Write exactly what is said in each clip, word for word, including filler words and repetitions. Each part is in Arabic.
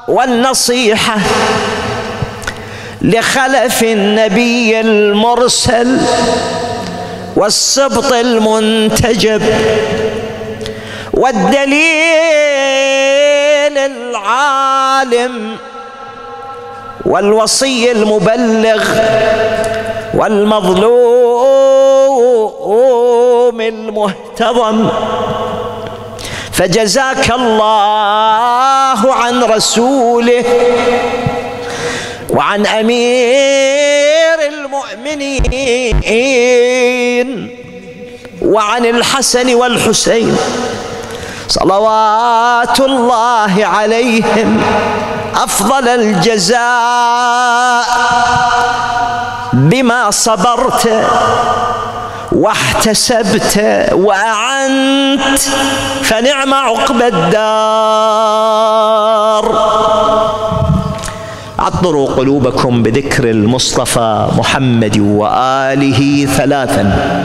والنصيحة لخلف النبي المرسل والسبط المنتجب، والدليل العالم والوصي المبلغ والمظلوم المهتضم. فجزاك الله عن رسوله وعن أمير المؤمنين وعن الحسن والحسين صلوات الله عليهم أفضل الجزاء بما صبرت واحتسبت وأعنت، فنعم عقبى الدار. عطروا قلوبكم بذكر المصطفى محمد وآله ثلاثا.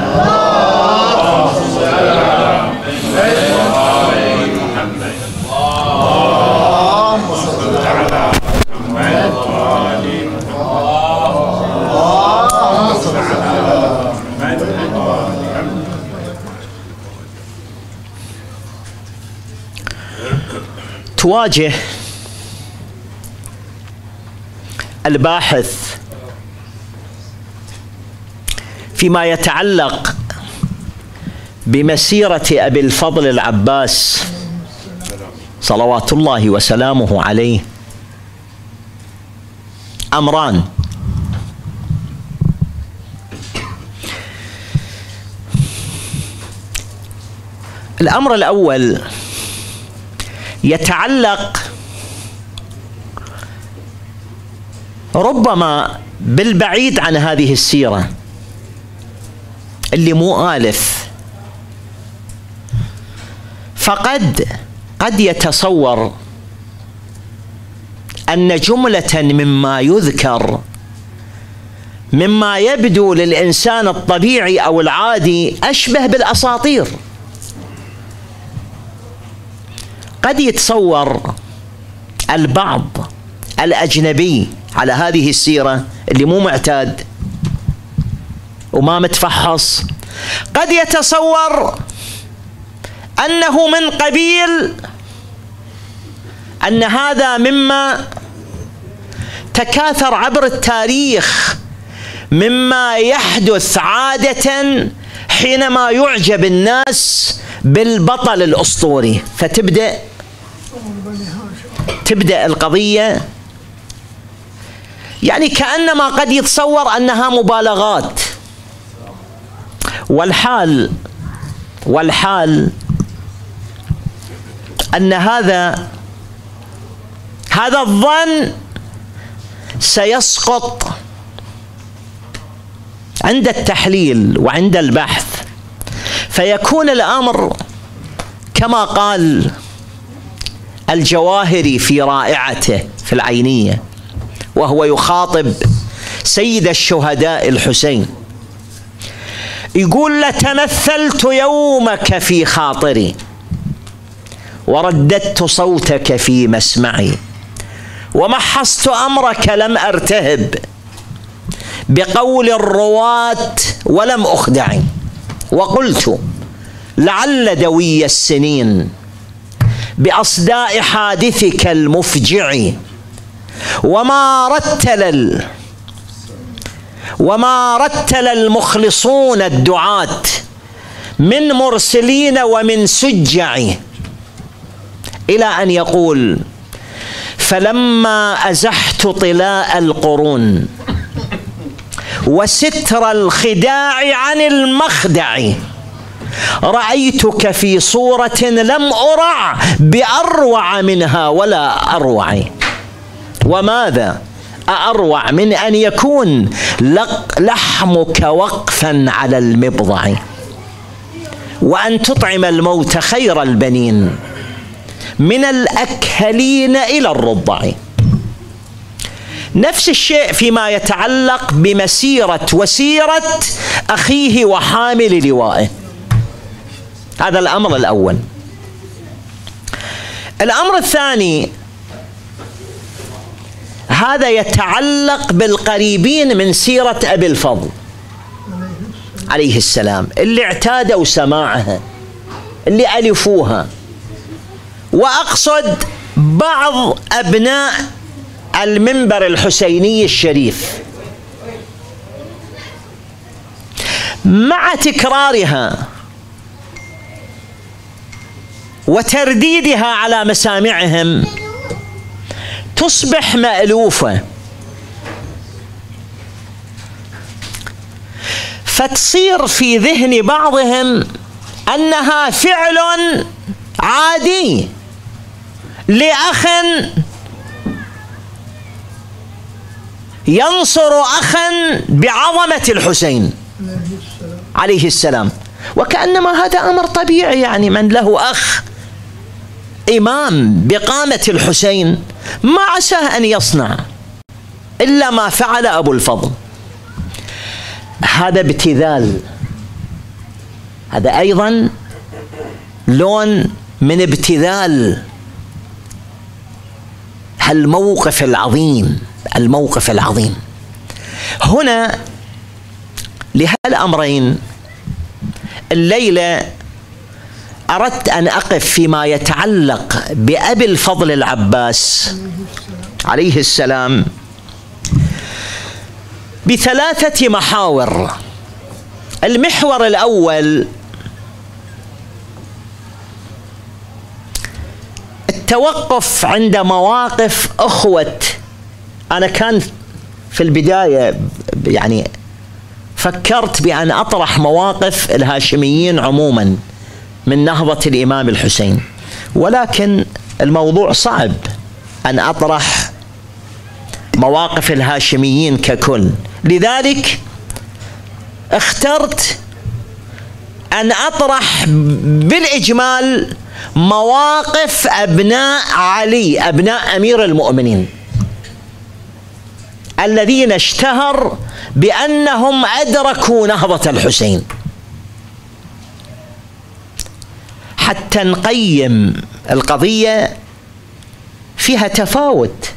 تواجه الباحث فيما يتعلق بمسيرة أبي الفضل العباس صلوات الله وسلامه عليه أمران. الأمر الأول يتعلق ربما بالبعيد عن هذه السيرة اللي مو آلف، فقد قد يتصور أن جملة مما يذكر مما يبدو للإنسان الطبيعي أو العادي أشبه بالأساطير. قد يتصور البعض الأجنبي على هذه السيرة اللي مو معتاد وما متفحص، قد يتصور أنه من قبيل أن هذا مما تكاثر عبر التاريخ، مما يحدث عادة حينما يعجب الناس بالبطل الأسطوري، فتبدأ تبدأ القضية يعني كأنما قد يتصور أنها مبالغات. والحال والحال أن هذا هذا الظن سيسقط عند التحليل وعند البحث، فيكون الأمر كما قال الجواهري في رائعته في العينية وهو يخاطب سيد الشهداء الحسين، يقول: لتمثلت يومك في خاطري ورددت صوتك في مسمعي ومحصت أمرك لم أرتهب بقول الرواة ولم أخدع، وقلت لعل دوي السنين بأصداء حادثك المفجع، وما رتل وما رتل المخلصون الدعاة من مرسلين ومن سجع، إلى أن يقول: فلما أزحت طلاء القرون وستر الخداع عن المخدع رأيتك في صورة لم أرع بأروع منها ولا أروع. وماذا أروع من أن يكون لحمك وقفا على المبضع وأن تطعم الموت خير البنين من الأكهلين إلى الرضع. نفس الشيء فيما يتعلق بمسيرة وسيرة أخيه وحامل لوائه. هذا الأمر الأول. الأمر الثاني هذا يتعلق بالقريبين من سيرة أبي الفضل عليه السلام، اللي اعتادوا سماعها، اللي ألفوها. وأقصد بعض أبناء المنبر الحسيني الشريف مع تكرارها وترديدها على مسامعهم تصبح مألوفة، فتصير في ذهن بعضهم أنها فعل عادي لأخ ينصر أخا بعظمة الحسين عليه السلام، وكأنما هذا أمر طبيعي. يعني من له أخ إمام بقامة الحسين ما عساه أن يصنع إلا ما فعل أبو الفضل. هذا ابتذال، هذا أيضا لون من ابتذال الموقف العظيم، الموقف العظيم. هنا لهالأمرين الليلة أردت أن أقف فيما يتعلق بأبي الفضل العباس عليه السلام بثلاثة محاور. المحور الأول التوقف عند مواقف أخوة. أنا كان في البداية يعني فكرت بأن أطرح مواقف الهاشميين عموما من نهضة الإمام الحسين، ولكن الموضوع صعب أن أطرح مواقف الهاشميين ككل، لذلك اخترت أن أطرح بالإجمال مواقف أبناء علي، أبناء أمير المؤمنين الذين اشتهر بأنهم أدركوا نهضة الحسين، حتى نقيم القضية. فيها تفاوت،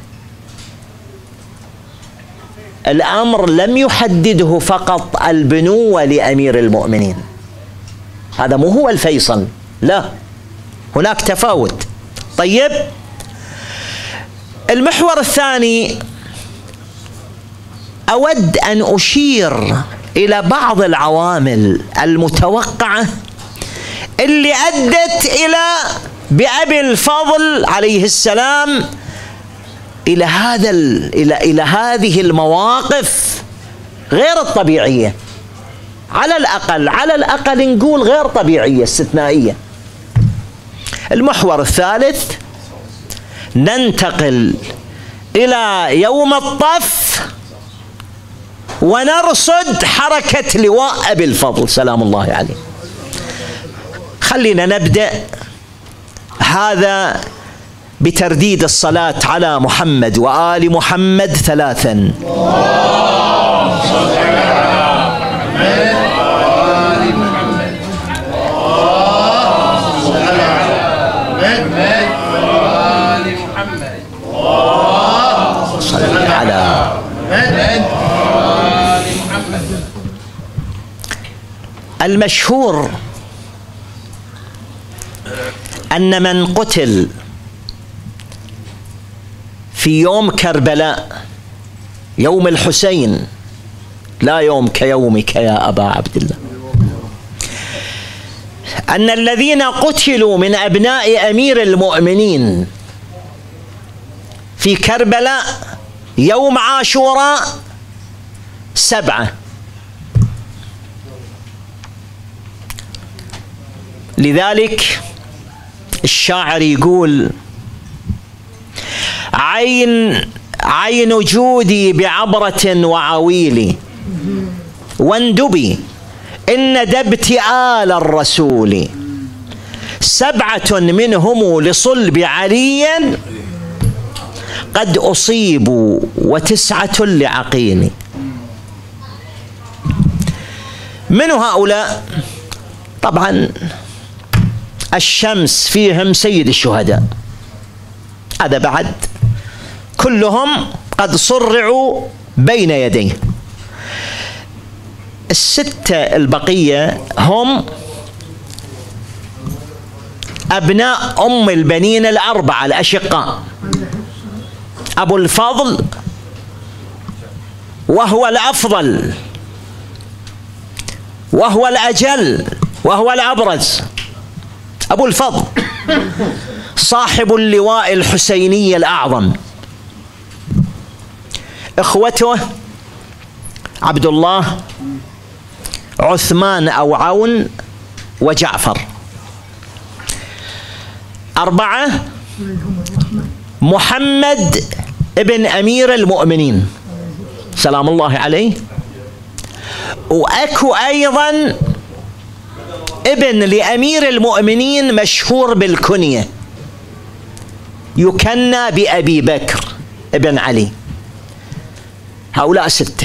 الأمر لم يحدده فقط البنوة لأمير المؤمنين، هذا مو هو الفيصل، لا، هناك تفاوت. طيب، المحور الثاني أود أن أشير إلى بعض العوامل المتوقعة اللي أدت إلى بأبي الفضل عليه السلام إلى هذا إلى إلى هذه المواقف غير الطبيعية، على الأقل على الأقل نقول غير طبيعية، استثنائية. المحور الثالث ننتقل إلى يوم الطف ونرصد حركة لواء أبي الفضل سلام الله عليه. خلينا نبدأ هذا بترديد الصلاة على محمد وآل محمد ثلاثا. المشهور أن من قتل في يوم كربلاء، يوم الحسين، لا يوم كيومك يا أبا عبد الله، أن الذين قتلوا من أبناء أمير المؤمنين في كربلاء يوم عاشوراء سبعة. لذلك الشاعر يقول: عين عين جودي بعبرة وعويل واندبي إن دبت آل الرسول سبعة منهم لصلب علي قد أصيبوا وتسعة لعقيل. من هؤلاء؟ طبعا الشمس فيهم سيد الشهداء، هذا بعد كلهم قد صرعوا بين يديه. الستة البقية هم أبناء أم البنين الأربعة الأشقاء: أبو الفضل وهو الأفضل وهو الأجل وهو الأبرز، أبو الفضل صاحب اللواء الحسيني الأعظم. إخوته عبد الله، عثمان أو عون، وجعفر. أربعة: محمد ابن أمير المؤمنين سلام الله عليه. وأكو أيضا ابن لأمير المؤمنين مشهور بالكنية، يكنى بأبي بكر ابن علي. هؤلاء ستة.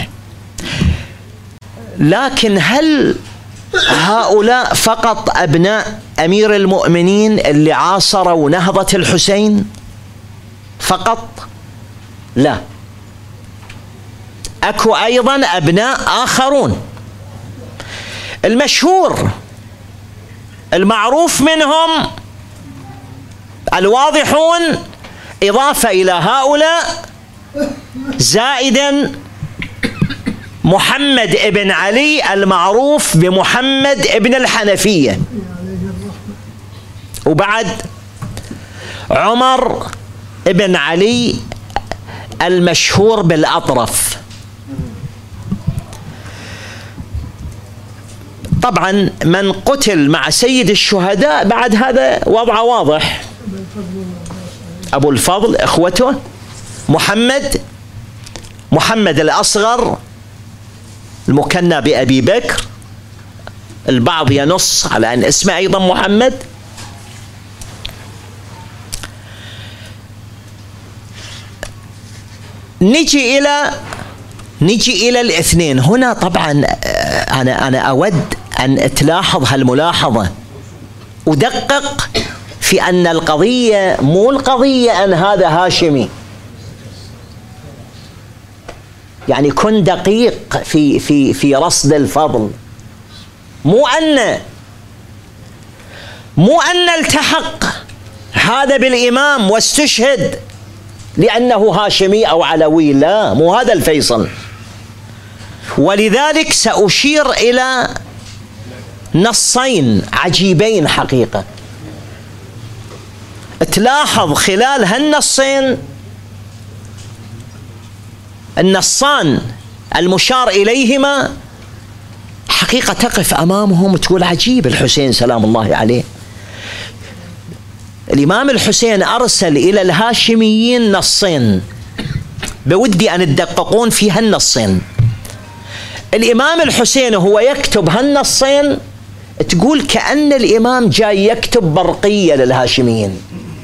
لكن هل هؤلاء فقط أبناء أمير المؤمنين اللي عاصروا نهضة الحسين فقط؟ لا، أكو أيضا أبناء آخرون. المشهور المعروف منهم الواضحون، إضافة إلى هؤلاء زائدا محمد ابن علي المعروف بمحمد ابن الحنفية، وبعد عمر ابن علي المشهور بالأطرف. طبعا من قتل مع سيد الشهداء بعد هذا وضعه واضح: أبو الفضل، إخوته، محمد محمد الأصغر المكنى بأبي بكر، البعض ينص على أن اسمه أيضا محمد. نجي إلى نجي إلى الاثنين هنا. طبعا أنا أنا أود أن تلاحظ هالملاحظة ودقق في أن القضية مو القضية أن هذا هاشمي، يعني كن دقيق في في في رصد الفضل. مو أن مو أن التحق هذا بالإمام واستشهد لأنه هاشمي أو علوي، لا، مو هذا الفيصل. ولذلك سأشير إلى نصين عجيبين حقيقة. تلاحظ خلال هالنصين، النصان المشار إليهما حقيقة تقف أمامهم وتقول عجيب الحسين سلام الله عليه. الإمام الحسين أرسل إلى الهاشميين نصين، بودي أن تدققون في هالنصين. الإمام الحسين هو يكتب هالنصين تقول كأن الإمام جاي يكتب برقية للهاشميين.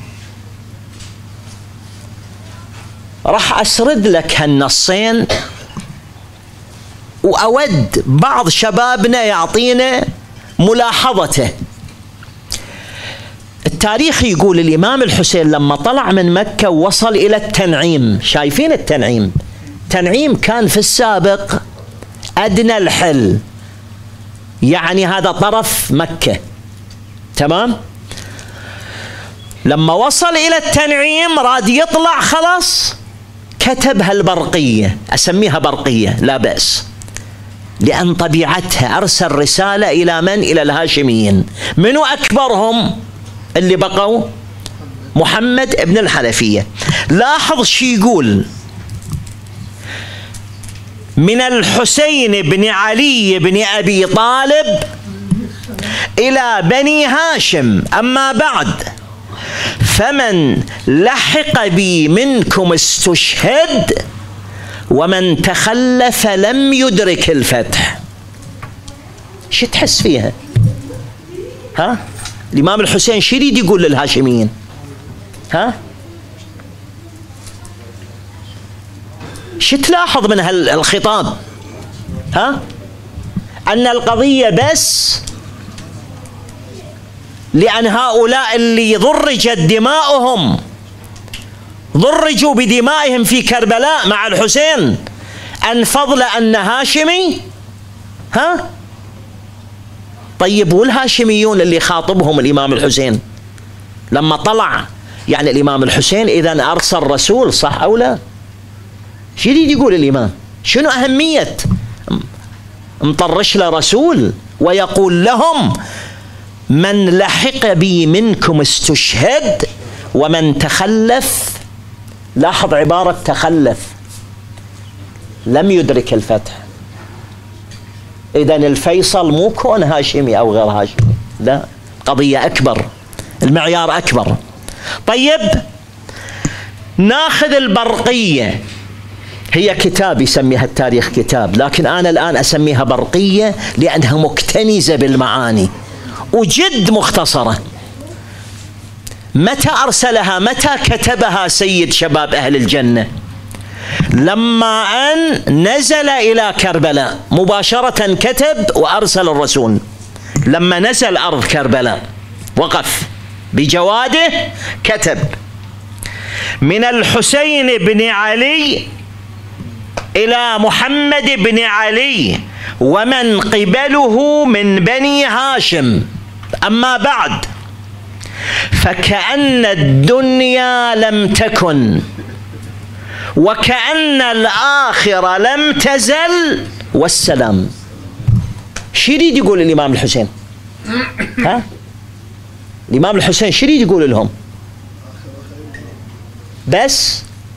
راح أسرد لك هالنصين، وأود بعض شبابنا يعطينا ملاحظته. التاريخ يقول الإمام الحسين لما طلع من مكة ووصل إلى التنعيم، شايفين التنعيم؟ تنعيم كان في السابق أدنى الحل، يعني هذا طرف مكة، تمام؟ لما وصل إلى التنعيم راد يطلع خلاص، كتب هالبرقية، أسميها برقية لا بأس، لأن طبيعتها أرسل رسالة إلى من؟ إلى الهاشميين. منو أكبرهم اللي بقوا؟ محمد ابن الحنفية. لاحظ شي يقول: من الحسين بن علي بن أبي طالب إلى بني هاشم، أما بعد فمن لحق بي منكم استشهد، ومن تخلف لم يدرك الفتح. شو تحس فيها؟ ها؟ الإمام الحسين شو يريد يقول للهاشميين؟ ها؟ شو تلاحظ من هالخطاب؟ ها؟ أن القضية بس لأن هؤلاء اللي ضرجت دماؤهم ضرجوا بدمائهم في كربلاء مع الحسين أن فضل أن هاشمي. ها طيب، والهاشميون اللي خاطبهم الإمام الحسين لما طلع، يعني الإمام الحسين إذا أرسل رسول، صح أو لا؟ شو يريد يقول الإمام؟ شنو أهمية مطرش له رسول ويقول لهم من لحق بي منكم استشهد ومن تخلف، لاحظ عبارة تخلف، لم يدرك الفتح. إذن الفيصل مو كون هاشمي أو غير هاشمي، لا، قضية أكبر، المعيار أكبر. طيب ناخذ البرقية، هي كتاب يسميها التاريخ كتاب، لكن أنا الآن أسميها برقية لأنها مكتنزة بالمعاني وجد مختصرة. متى أرسلها؟ متى كتبها سيد شباب أهل الجنة؟ لما أن نزل إلى كربلاء مباشرة كتب وأرسل الرسول. لما نزل أرض كربلاء وقف بجواده كتب: من الحسين بن علي إلى محمد بن علي ومن قبله من بني هاشم، أما بعد فكأن الدنيا لم تكن وكأن الآخرة لم تزل والسلام. شو يريد يقول الإمام الحسين؟ ها؟ الإمام الحسين شو يريد يقول لهم؟ بس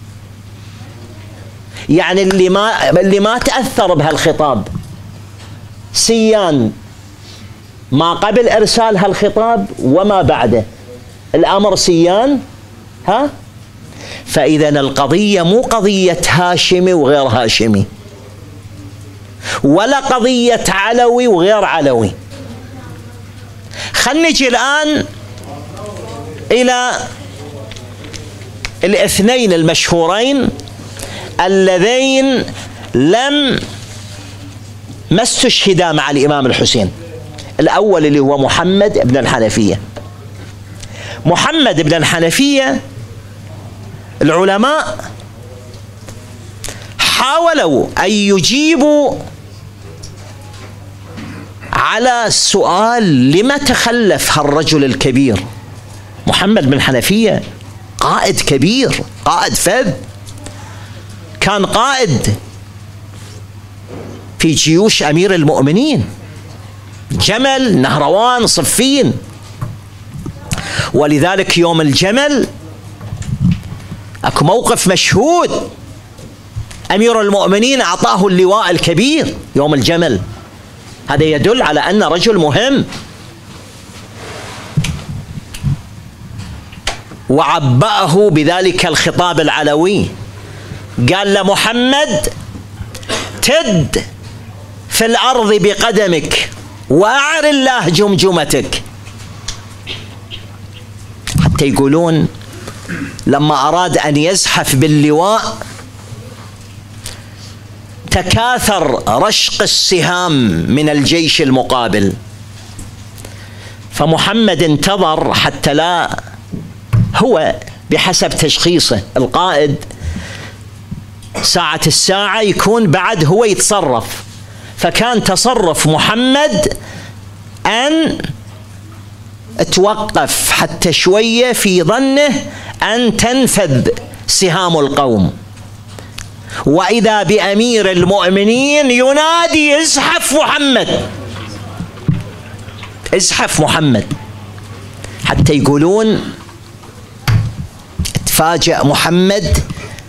يعني اللي ما اللي ما تأثر بهالخطاب سيان ما قبل إرسال هالخطاب وما بعده، الأمر سيان. ها؟ فإذا القضية مو قضية هاشمي وغير هاشمي، ولا قضية علوي وغير علوي. خلنا نجي الآن إلى الاثنين المشهورين اللذين لم ما استشهدا مع الإمام الحسين. الأول اللي هو محمد بن الحنفية. محمد بن الحنفية العلماء حاولوا أن يجيبوا على السؤال لما تخلف هالرجل الكبير. محمد بن الحنفية قائد كبير، قائد فذ، كان قائد في جيوش أمير المؤمنين، جمل، نهروان، صفين. ولذلك يوم الجمل اكو موقف مشهود، أمير المؤمنين أعطاه اللواء الكبير يوم الجمل، هذا يدل على أن رجل مهم. وعبأه بذلك الخطاب العلوي، قال لمحمد: تد في الأرض بقدمك وأعر الله جمجمتك. حتى يقولون لما أراد أن يزحف باللواء تكاثر رشق السهام من الجيش المقابل، فمحمد انتظر حتى لا، هو بحسب تشخيصه القائد ساعة الساعة يكون بعد هو يتصرف، فكان تصرف محمد أن توقف حتى شوية في ظنه أن تنفذ سهام القوم، وإذا بأمير المؤمنين ينادي: ازحف محمد، ازحف محمد. حتى يقولون تفاجأ محمد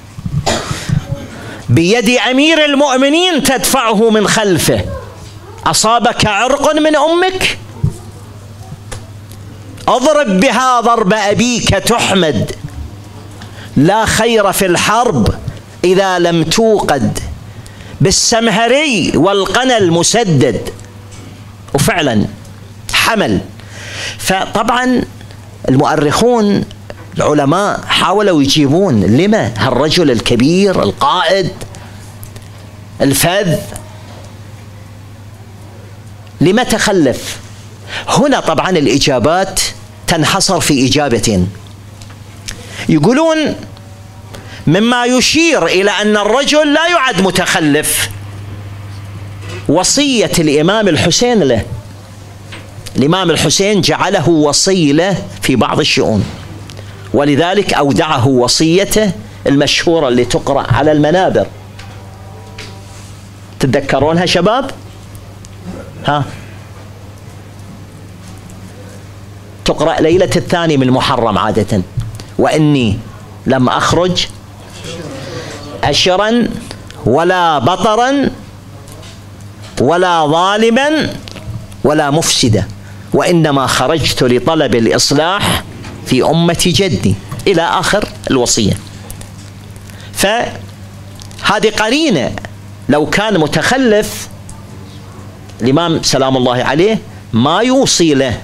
بيد أمير المؤمنين تدفعه من خلفه: أصابك عرق من أمك؟ اضرب بها ضرب أبيك تحمد، لا خير في الحرب إذا لم توقد بالسمهري والقنا المسدد. وفعلا حمل. فطبعا المؤرخون العلماء حاولوا يجيبون لما هالرجل الكبير القائد الفذ لما تخلف. هنا طبعا الإجابات تنحصر في إجابتين. يقولون مما يشير إلى أن الرجل لا يعد متخلف وصية الإمام الحسين له. الإمام الحسين جعله وصي له في بعض الشؤون، ولذلك أودعه وصيته المشهورة اللي تقرأ على المنابر. تتذكرونها شباب؟ ها، تقرأ ليلة الثاني من محرم عادة: وإني لم أخرج أشرا ولا بطرا ولا ظالما ولا مفسدا، وإنما خرجت لطلب الإصلاح في أمة جدي، إلى آخر الوصية. فهذه قرينة، لو كان متخلف الإمام سلام الله عليه ما يوصي له.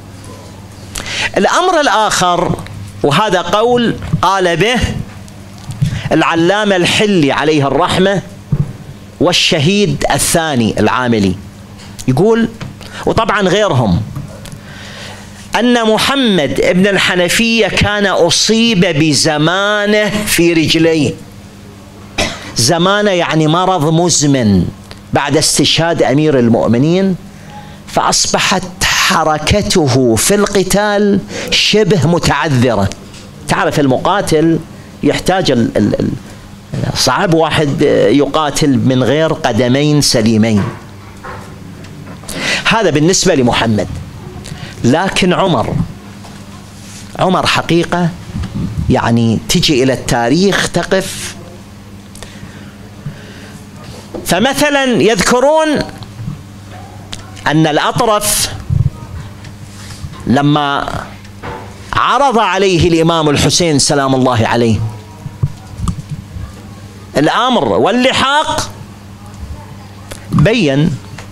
الأمر الآخر، وهذا قول قال به العلامة الحلي عليه الرحمة والشهيد الثاني العاملي، يقول وطبعا غيرهم، أن محمد ابن الحنفية كان أصيب بزمانه في رجليه. زمانه يعني مرض مزمن بعد استشهاد أمير المؤمنين، فأصبحت حركته في القتال شبه متعذرة. تعرف المقاتل يحتاج ال ال صعب واحد يقاتل من غير قدمين سليمين. هذا بالنسبة لمحمد. لكن عمر عمر حقيقة يعني تجي إلى التاريخ تقف. فمثلا يذكرون أن الأطرف لما عرض عليه الإمام الحسين سلام الله عليه الأمر واللحاق، بين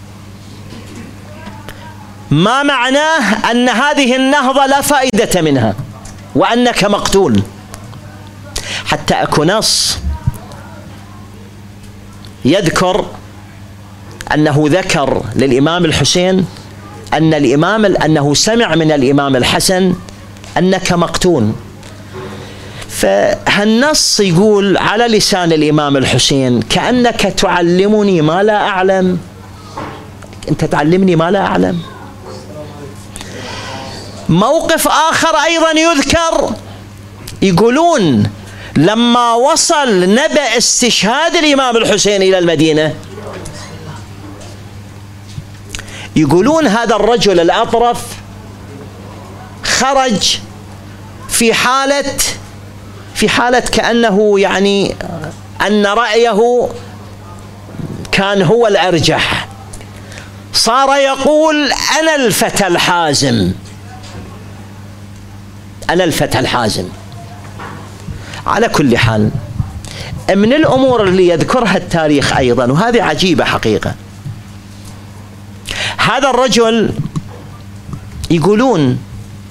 ما معناه أن هذه النهضة لا فائدة منها وأنك مقتول. حتى أكو نص يذكر أنه ذكر للإمام الحسين أن الإمام أنه سمع من الإمام الحسن أنك مقتول. فهالنص يقول على لسان الإمام الحسين كأنك تعلمني ما لا أعلم، أنت تعلمني ما لا أعلم. موقف آخر أيضا يذكر، يقولون لما وصل نبأ استشهاد الإمام الحسين إلى المدينة، يقولون هذا الرجل الأطرف خرج في حالة في حالة كأنه يعني أن رأيه كان هو الأرجح. صار يقول أنا الفتى الحازم، أنا الفتى الحازم. على كل حال، من الأمور اللي يذكرها التاريخ أيضا، وهذه عجيبة حقيقة، هذا الرجل يقولون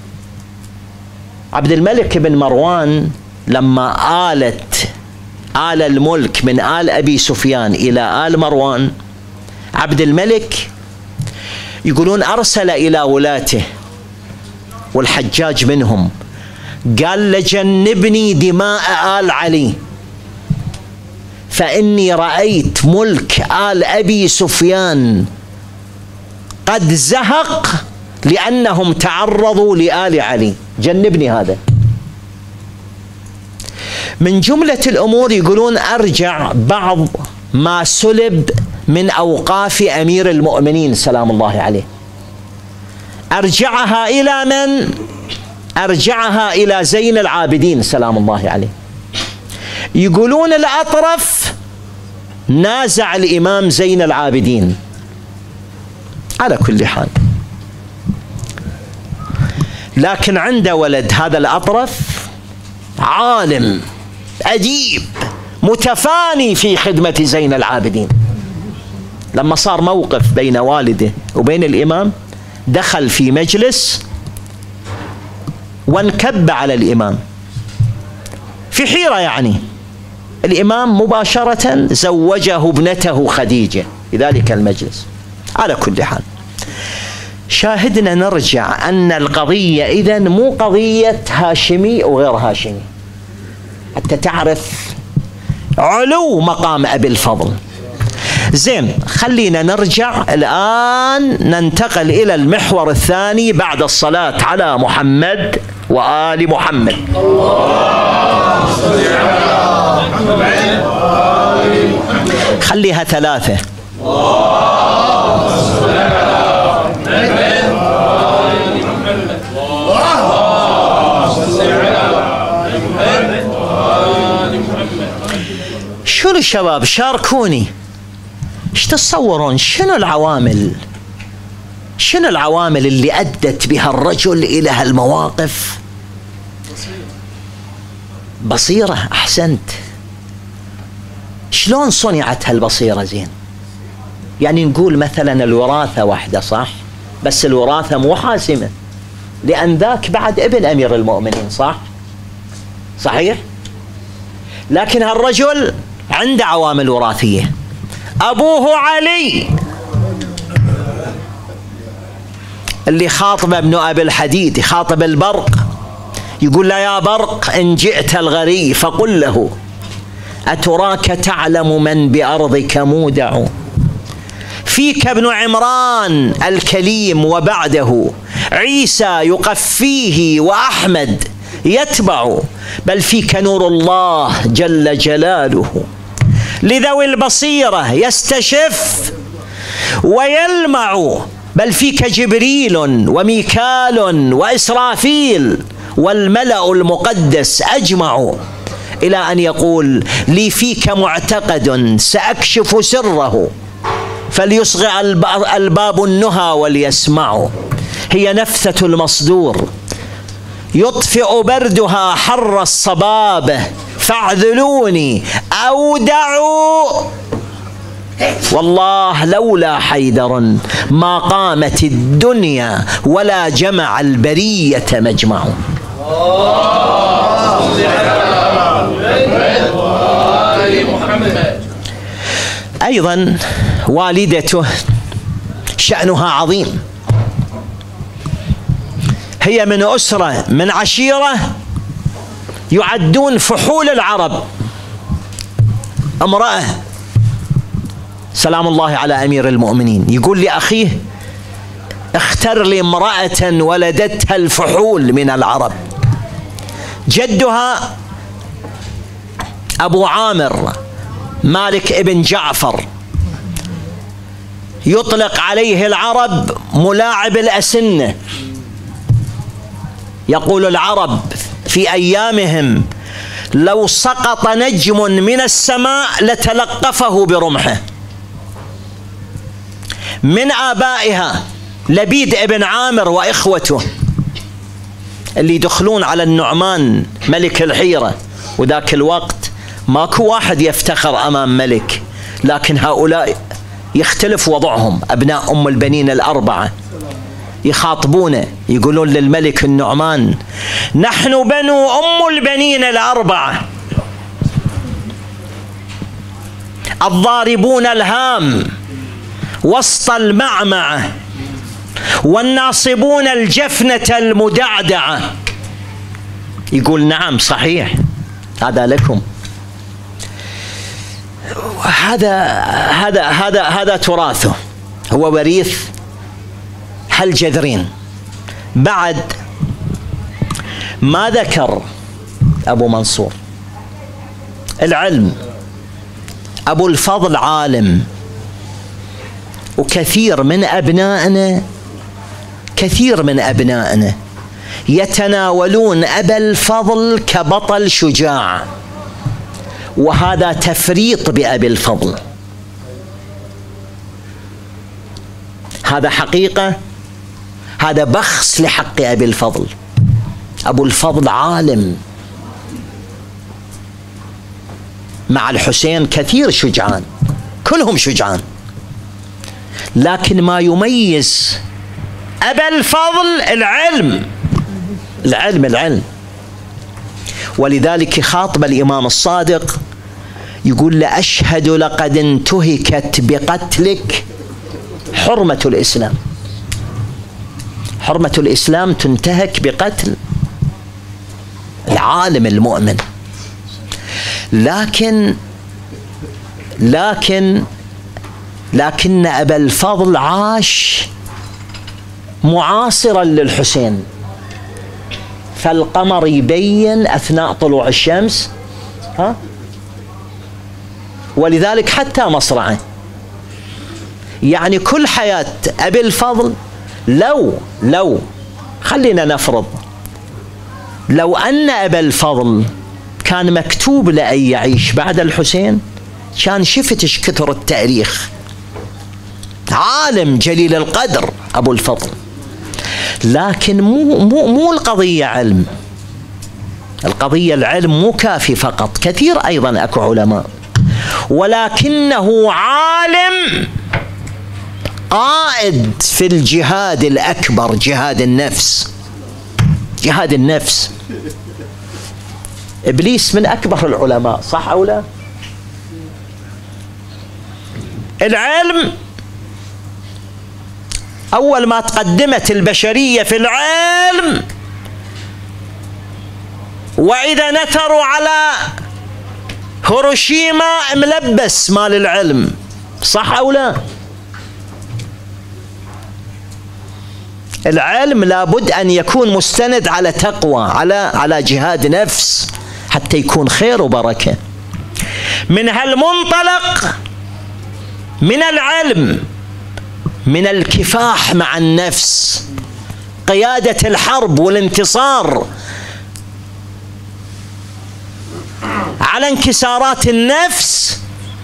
عبد الملك بن مروان لما آلت آل الملك من آل أبي سفيان إلى آل مروان، عبد الملك يقولون أرسل إلى ولاته والحجاج منهم، قال لجنبني دماء آل علي فإني رأيت ملك آل أبي سفيان قد زهق لأنهم تعرضوا لآل علي، جنبني هذا. من جملة الأمور يقولون أرجع بعض ما سلب من أوقاف أمير المؤمنين سلام الله عليه، أرجعها إلى من؟ أرجعها إلى زين العابدين سلام الله عليه. يقولون الأطرف نازع الإمام زين العابدين. على كل حال، لكن عنده ولد هذا الأطرف عالم أديب متفاني في خدمة زين العابدين. لما صار موقف بين والده وبين الإمام، دخل في مجلس وانكب على الإمام في حيرة، يعني الإمام مباشرة زوجه ابنته خديجة في ذلك المجلس. على كل حال، شاهدنا نرجع أن القضية إذن مو قضية هاشمي وغير هاشمي، حتى تعرف علو مقام أبي الفضل. زين، خلينا نرجع الآن ننتقل إلى المحور الثاني بعد الصلاة على محمد وآل محمد. خليها ثلاثة. شنو الشباب شاركوني، ايش تتصورون شنو العوامل شنو العوامل اللي أدت بها الرجل إلى هالمواقف؟ بصيرة. أحسنت. شلون صنعت هالبصيرة؟ زين، يعني نقول مثلا الوراثة واحدة صح، بس الوراثة مو حاسمة، لأن ذاك بعد ابن أمير المؤمنين صح؟ صحيح؟ لكن هالرجل عنده عوامل وراثية. أبوه علي اللي خاطب ابن أبي الحديد، يخاطب البرق، يقول له يا برق إن جئت الغري فقل له أتراك تعلم من بأرضك مودع، فيك ابن عمران الكليم وبعده عيسى يقفيه وأحمد يتبع، بل فيك نور الله جل جلاله، لذوي البصيرة يستشف ويلمع، بل فيك جبريل وميكال وإسرافيل والملأ المقدس أجمع، إلى أن يقول لي فيك معتقد سأكشف سره، فليصغى الباب النهى وليسمع، هي نفثة المصدور يطفئ بردها حر الصبابة، فاعذلوني أودعوا والله لولا حيدر ما قامت الدنيا ولا جمع البرية مجمع. أيضا والدته شأنها عظيم، هي من أسرة من عشيرة يعدون فحول العرب، امرأة سلام الله على أمير المؤمنين يقول لأخيه اختر لي امرأة ولدتها الفحول من العرب. جدها أبو عامر مالك ابن جعفر، يطلق عليه العرب ملاعب الأسنة، يقول العرب في أيامهم لو سقط نجم من السماء لتلقفه برمحه. من آبائها لبيد ابن عامر وإخوته اللي يدخلون على النعمان ملك الحيرة، وذاك الوقت ماكو واحد يفتخر أمام ملك، لكن هؤلاء يختلف وضعهم، أبناء أم البنين الأربعة يخاطبونه يقولون للملك النعمان نحن بنو أم البنين الأربعة الضاربون الهام وسط المعمعة والناصبون الجفنة المدعدعة. يقول نعم صحيح هذا لكم، هذا هذا هذا هذا تراثه، هو وريث هالجذرين. بعد ما ذكر أبو منصور العلم، أبو الفضل عالم، وكثير من أبنائنا كثير من أبنائنا يتناولون أبا الفضل كبطل شجاع، وهذا تفريط بأبي الفضل، هذا حقيقة، هذا بخس لحق أبي الفضل. أبو الفضل عالم، مع الحسين كثير شجعان، كلهم شجعان، لكن ما يميز أبا الفضل العلم العلم العلم. ولذلك خاطب الإمام الصادق يقول لأشهد لقد انتهكت بقتلك حرمة الإسلام، حرمة الإسلام تنتهك بقتل العالم المؤمن. لكن لكن لكن أبا الفضل عاش معاصرا للحسين، فالقمر يبين أثناء طلوع الشمس، ها؟ ولذلك حتى مصرعه، يعني كل حياة أبي الفضل، لو لو خلينا نفرض لو أن أبا الفضل كان مكتوب له أن يعيش بعد الحسين، كان شفت ايش كثر التاريخ. عالم جليل القدر أبو الفضل، لكن مو مو مو القضية علم، القضية العلم مو كافي فقط، كثير أيضا أكو علماء، ولكنه عالم قائد في الجهاد الأكبر، جهاد النفس. جهاد النفس. إبليس من أكبر العلماء، صح أو لا؟ العلم أول ما تقدمت البشرية في العلم، وإذا نثروا على هيروشيما ملبس مال العلم، صح أو لا؟ العلم لابد أن يكون مستند على تقوى، على على جهاد نفس، حتى يكون خير وبركة. من هالمنطلق من العلم، من الكفاح مع النفس، قيادة الحرب والانتصار على انكسارات النفس،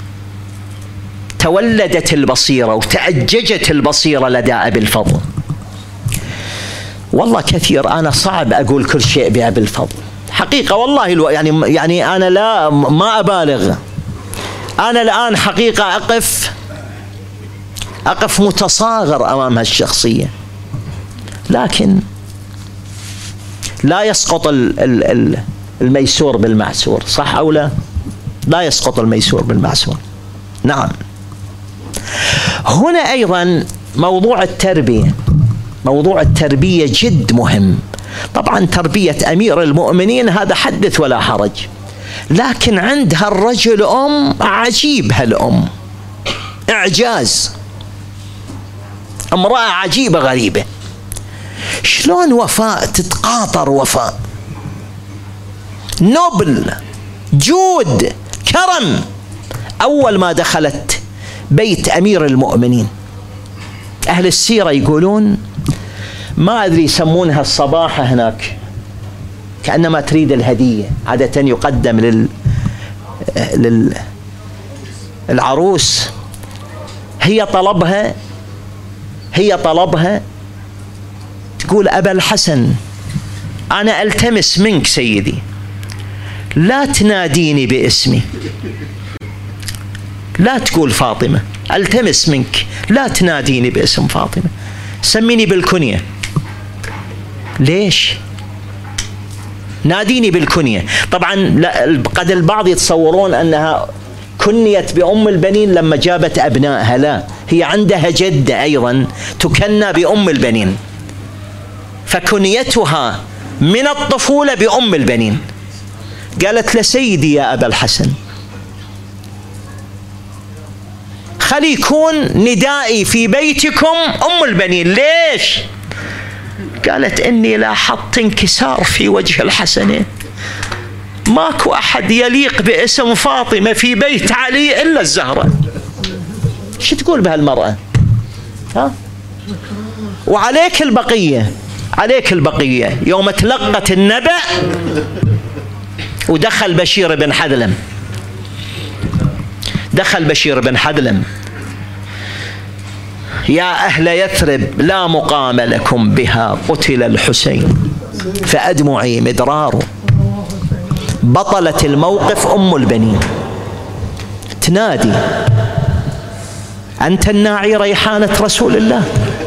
تولدت البصيرة وتأججت البصيرة لدى أبي الفضل. والله كثير، أنا صعب أقول كل شيء بأبي الفضل حقيقة، والله الو... يعني يعني أنا لا ما أبالغ، أنا الآن حقيقة أقف أقف متصاغر أمام هالشخصية، لكن لا يسقط ال... ال... الميسور بالمعسور، صح أو لا؟ لا يسقط الميسور بالمعسور. نعم. هنا أيضا موضوع التربية، موضوع التربية جد مهم. طبعا تربية أمير المؤمنين هذا حدث ولا حرج، لكن عند هالرجل أم عجيب، هالأم إعجاز، امرأة عجيبة غريبة. شلون وفاء تتقاطر، وفاء، نبل، جود، كرم. أول ما دخلت بيت أمير المؤمنين، أهل السيرة يقولون ما أدري يسمونها الصباحة هناك، كأنما تريد الهدية، عادة يقدم لل لل العروس. هي طلبها هي طلبها تقول أبا الحسن، أنا ألتمس منك سيدي لا تناديني باسمي، لا تقول فاطمة، ألتمس منك لا تناديني باسم فاطمة، سميني بالكنية. ليش؟ ناديني بالكنية. طبعا قد البعض يتصورون أنها كنيت بأم البنين لما جابت أبنائها، لا، هي عندها جدة أيضا تكنى بأم البنين، فكنيتها من الطفولة بأم البنين. قالت لسيدي يا أبا الحسن، خلي يكون ندائي في بيتكم أم البنين. ليش؟ قالت إني لاحظت انكسار في وجه الحسنين، ماكو أحد يليق باسم فاطمة في بيت علي إلا الزهرة. شو تقول بهالمرأة؟ ها؟ وعليك البقية، عليك البقية. يوم تلقت النبأ ودخل بشير بن حذلم، دخل بشير بن حذلم، يا أهل يثرب لا مقام لكم بها، قتل الحسين فأدمعي مدرار. بطلة الموقف أم البنين تنادي، أنت الناعي ريحانة رسول الله،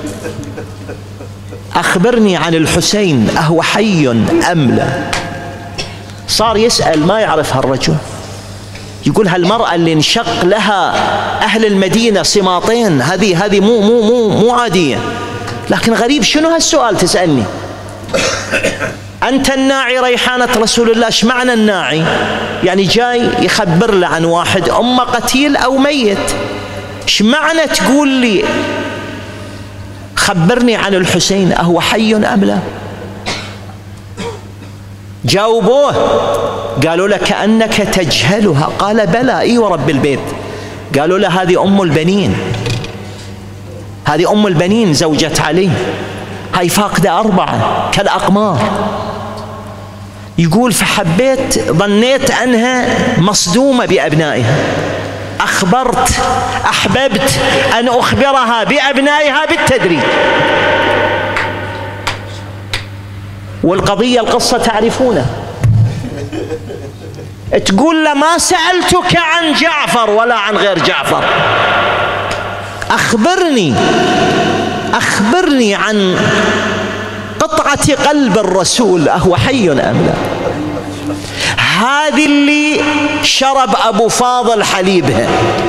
أخبرني عن الحسين أهو حي أم لا؟ صار يسأل ما يعرف هالرجل، يقول هالمرأة اللي انشق لها أهل المدينة صماطين، هذه هذه مو مو مو مو عادية، لكن غريب شنو هالسؤال تسألني؟ أنت الناعي ريحانة رسول الله. ايش معنى الناعي؟ يعني جاي يخبر له عن واحد أمه قتيل أو ميت. ايش معنى تقول لي خبرني عن الحسين أهو حي أم لا؟ جاوبوه قالوا له كأنك تجهلها. قال بلى اي ورب البيت. قالوا له هذه أم البنين، هذه أم البنين زوجة علي، هاي فاقدة أربعة كالأقمار. يقول فحبيت ظنيت أنها مصدومة بأبنائها، أخبرت أحببت أن أخبرها بأبنائها بالتدريج. والقضية القصة تعرفونها. تقول له ما سألتك عن جعفر ولا عن غير جعفر، أخبرني أخبرني عن قطعة قلب الرسول أهو حي أم لا؟ هذه اللي شرب أبو فاضل حليبها.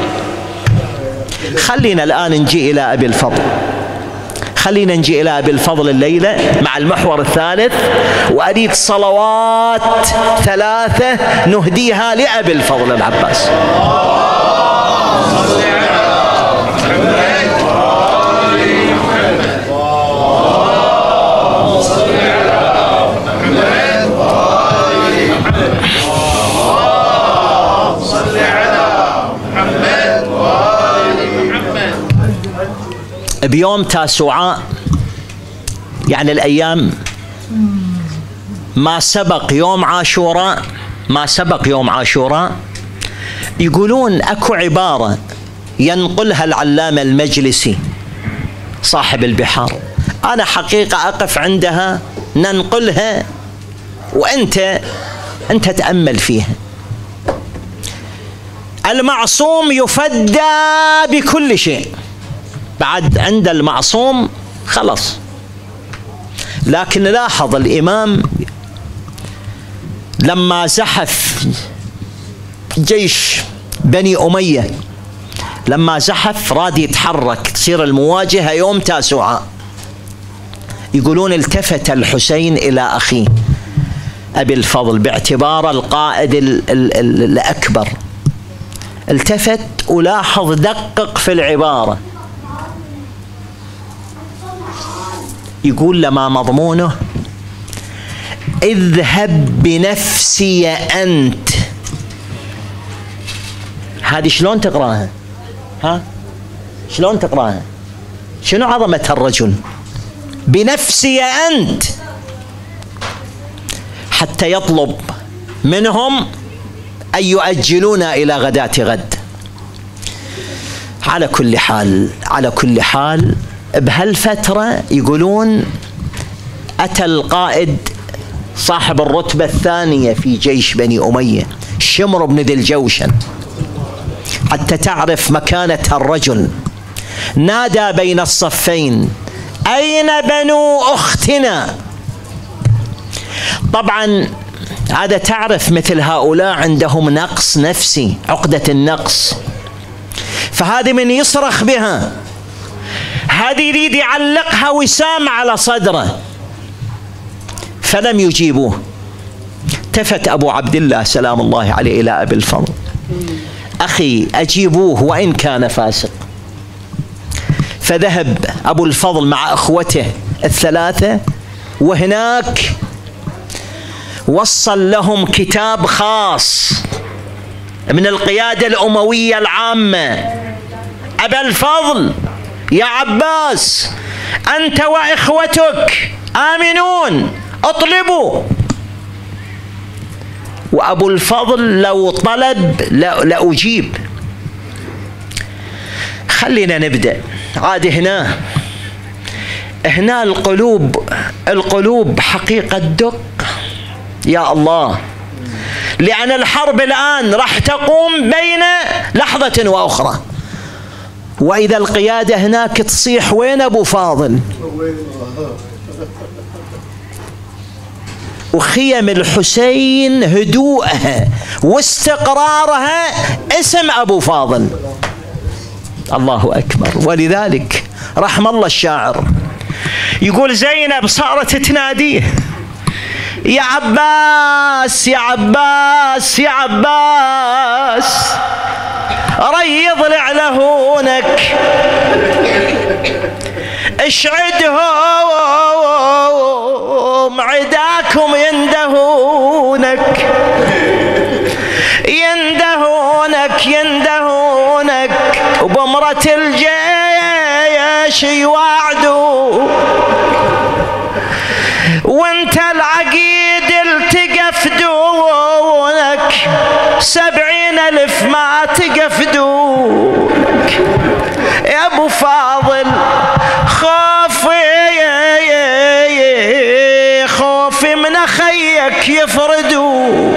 خلينا الآن نجي إلى أبي الفضل، خلينا نجي إلى أبي الفضل الليلة مع المحور الثالث، وأريد صلوات ثلاثة نهديها لأبي الفضل العباس. بيوم تاسوعاء، يعني الأيام ما سبق يوم عاشوراء، ما سبق يوم عاشوراء، يقولون أكو عبارة ينقلها العلامة المجلسي صاحب البحار، أنا حقيقة أقف عندها ننقلها وأنت أنت تأمل فيها. المعصوم يفدى بكل شيء، بعد عند المعصوم خلص. لكن لاحظ الإمام لما زحف جيش بني أمية، لما زحف راد يتحرك تصير المواجهة يوم تاسوعاء، يقولون التفت الحسين إلى أخيه أبي الفضل باعتباره القائد ال ال ال الأكبر، التفت ولاحظ دقق في العبارة، يقول لما مضمونه اذهب بنفسي أنت. هذه شلون تقراها؟ ها؟ شلون تقراها؟ شنو عظمة الرجل؟ بنفسي أنت، حتى يطلب منهم أن يؤجلونا إلى غداة غد. على كل حال على كل حال بهالفترة يقولون أتى القائد صاحب الرتبة الثانية في جيش بني أمية شمر بن ذي الجوشن، حتى تعرف مكانة الرجل. نادى بين الصفين أين بنو أختنا؟ طبعا هذا تعرف مثل هؤلاء عندهم نقص نفسي، عقدة النقص، فهذه من يصرخ بها، هذه يريد يعلقها وسام على صدره، فلم يجيبوه. التفت أبو عبد الله سلام الله عليه إلى أبي الفضل، أخي أجيبوه وإن كان فاسق. فذهب أبو الفضل مع أخوته الثلاثة، وهناك وصل لهم كتاب خاص من القيادة الأموية العامة: أبا الفضل يا عباس أنت وإخوتك آمنون، اطلبوا. وأبو الفضل لو طلب لأجيب. خلينا نبدأ عاد. هنا هنا القلوب القلوب حقيقة دق يا الله، لأن الحرب الآن راح تقوم بين لحظة وأخرى، وإذا القيادة هناك تصيح وين أبو فاضل؟ وخيم الحسين هدوءها واستقرارها اسم أبو فاضل. الله أكبر. ولذلك رحم الله الشاعر يقول زينب صارت تناديه يا عباس يا عباس يا عباس ريض لعلهونك اشعدهم عداكم يندهونك يندهونك يندهونك وبمرة الجيش يوعدوا وانت العقيد التقف دونك سبعين الف ما تقف دونك يا ابو فاضل خوفي خوفي من اخيك يفردوا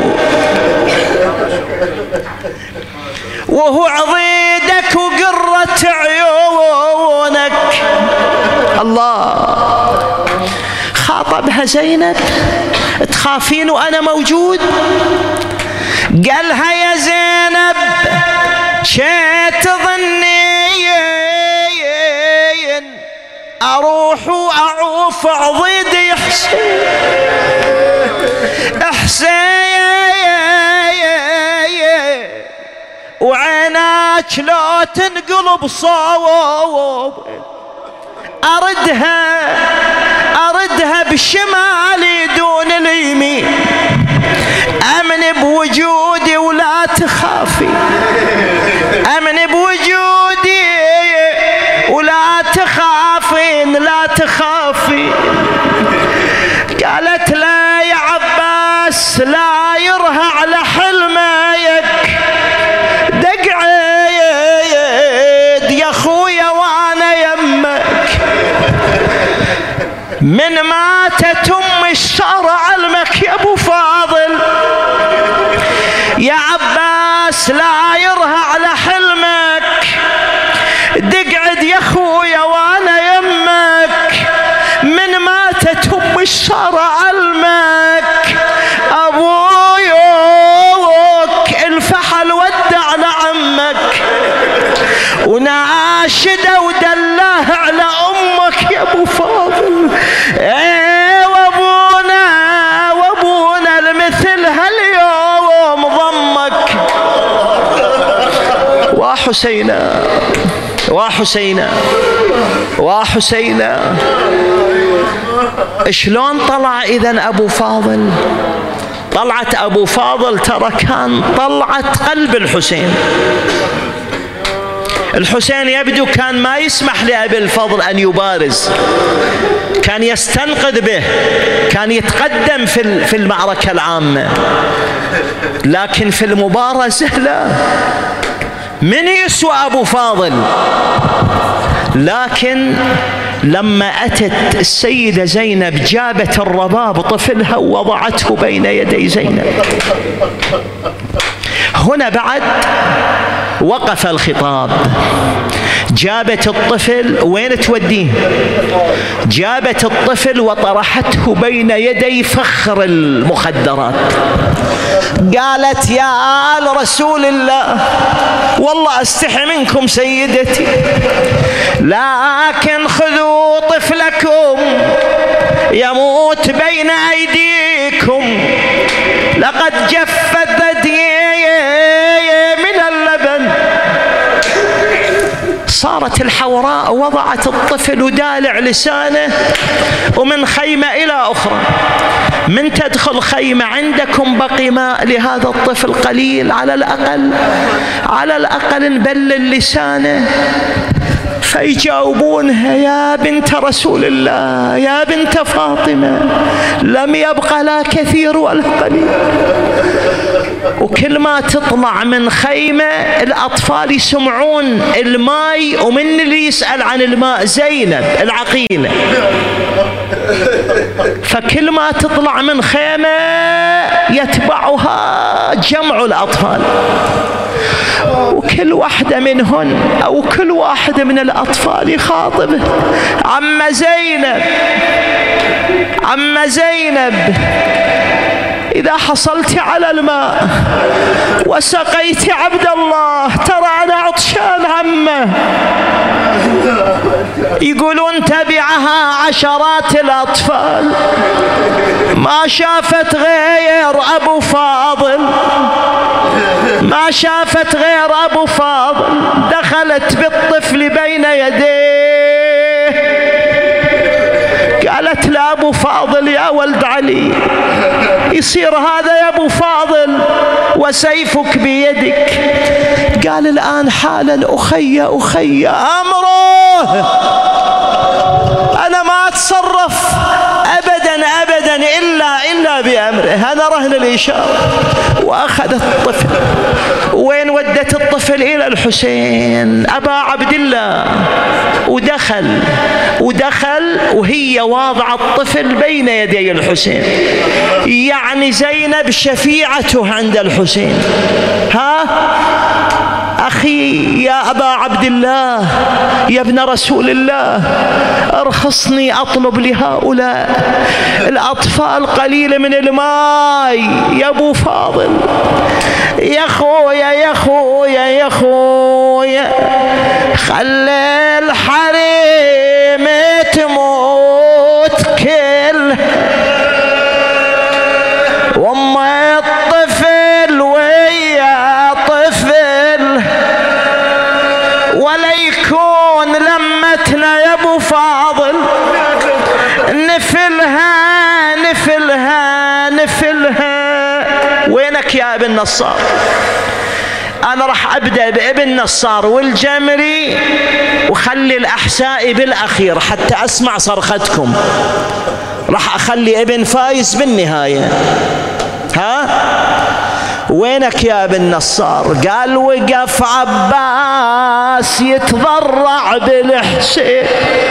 وهو عضيدك وقرة عيونك. الله خاطبها زينب تخافين وأنا موجود؟ قالها يا زينب شيت ظنين أروح وأعوف عضيدي حسين حسين وعيناك لو تنقلب صوب أردها أردها بالشمال دون اليمين أمن بوجودي ولا تخافي أمن بوجودي ولا تخافين لا تخافي. قالت لا يا عباس لا يرهى على حلمك دق عيد يا خويا وانا يمك من ماتت ام الشر علمك يا ابو فاضل يا عباس لا يرهى على حلمك دقعد يا خويا وانا يمك من ماتت ام الشر علمك ابويك الفحل ودع لعمك وناشده ودلاه على امك يا ابو فاضل ايه وابونا وابونا المثل هاليوم ضمك وحسينا وحسينا وحسينا. شلون طلع اذن ابو فاضل؟ طلعت ابو فاضل ترى كان طلعت قلب الحسين. الحسين يبدو كان ما يسمح لأبي الفضل أن يبارز، كان يستنقذ به، كان يتقدم في في المعركة العامة، لكن في المبارزة لا. من يسوى أبو فاضل؟ لكن لما أتت السيدة زينب جابت الرباب طفلها ووضعته بين يدي زينب. هنا بعد وقف الخطاب. جابت الطفل، وين توديه؟ جابت الطفل وطرحته بين يدي فخر المخدرات. قالت يا آل رسول الله والله استحي منكم سيدتي، لكن خذوا طفلكم يموت بين أيديكم، لقد جفت ثديي من اللبن. صارت الحوراء وضعت الطفل ودالع لسانه، ومن خيمة إلى أخرى. من تدخل خيمة عندكم بقي ماء لهذا الطفل قليل، على الأقل على الأقل نبلل لسانه. فيجاوبونها يا بنت رسول الله يا بنت فاطمة لم يبقى لا كثير ولا قليل. وكل ما تطلع من خيمة الأطفال يسمعون الماء، ومن اللي يسأل عن الماء؟ زينب العقيلة. فكل ما تطلع من خيمة يتبعها جمع الأطفال، وكل واحدة منهن أو كل واحد من الأطفال يخاطبه عم زينب عم زينب إذا حصلت على الماء وسقيت عبد الله ترى أنا عطشان عمه. يقولون تبعها عشرات الأطفال، ما شافت غير أبو فاضل، ما شافت غير أبو فاضل. دخلت بالطفل بين يديه، قالت لا أبو فاضل يا ولد علي، يصير هذا يا أبو فاضل وسيفك بيدك. قال الآن حالا أخي أخي أمره، أنا ما أتصرف أبدا أبدا إلا إلا بأمره، أنا رهن الإشارة. وأخذ الطفل. وين ودت الطفل؟ إلى الحسين أبا عبد الله. ودخل ودخل وهي واضعة الطفل بين يدي الحسين، يعني زينب شفيعته عند الحسين. ها أخي يا أبا عبد الله يا ابن رسول الله، ارخصني أطلب لهؤلاء الأطفال قليل من الماء يا أبو فاضل. يا خويا يا خويا يا خويا خلي الحريم تموت كل، وام الطفل ويا طفل، ولا يكون لمتنا يا ابو فاضل نفلها نفلها نفلها. وينك يا ابن نصار؟ أنا راح أبدأ بابن نصار والجمري، وخلي الأحساء بالأخير حتى أسمع صرختكم. راح أخلي ابن فايز بالنهاية. ها وينك يا ابن نصار؟ قال وقف عباس يتضرع بالحسين،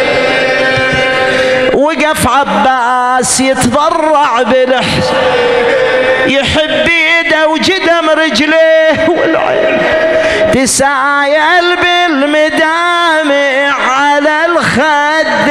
وقف عباس يتضرع بالحسين، يحب يده وجدم رجليه والعين تسايل بالمدامع على الخد،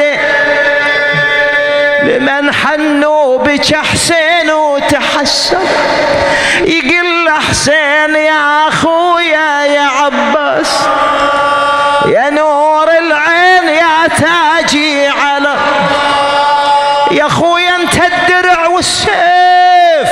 لمن حنوا بك حسين وتحسن. يقول له حسين يا اخويا يا عباس يا نور العين يا تاجي على، يا اخويا انت الدرع والسيف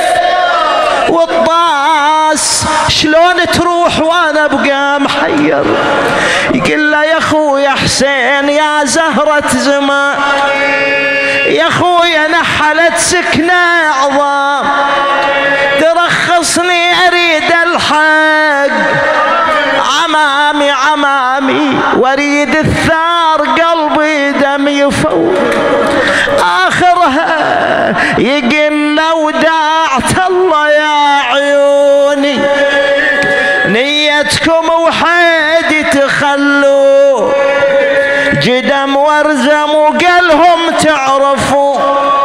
والطاس، شلون تروح وانا ابقى محير؟ يقول له يا اخويا حسين يا زهرة زمان، يا اخويا نحلت سكنة عظام، ترخصني اريد الحق عمامي عمامي، واريد الثار قلبي دم يفوق. اخرها يقول لو داعت الله يا عيوني نيتكم وحيدي تخلوا جدم وارزم وقالهم تعرفوا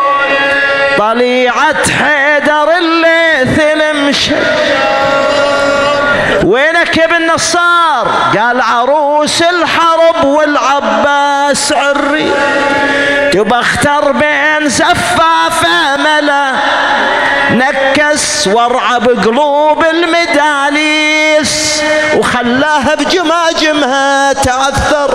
طليعة حيدر الليث المشي. وينك يا ابن نصار؟ قال عروس الحرب والعباس عري، تبى اختار بين زفافة ملا نكس وارعب قلوب المداليس، وخلاها بجماجمها تعثر.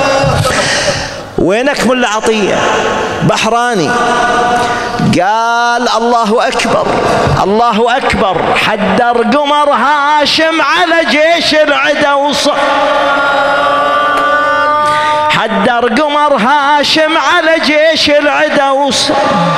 وينك ملا عطية بحراني؟ قال الله أكبر الله أكبر، حدر قمر هاشم على جيش العدا وصل، حدر قمر هاشم على جيش العدا وصل،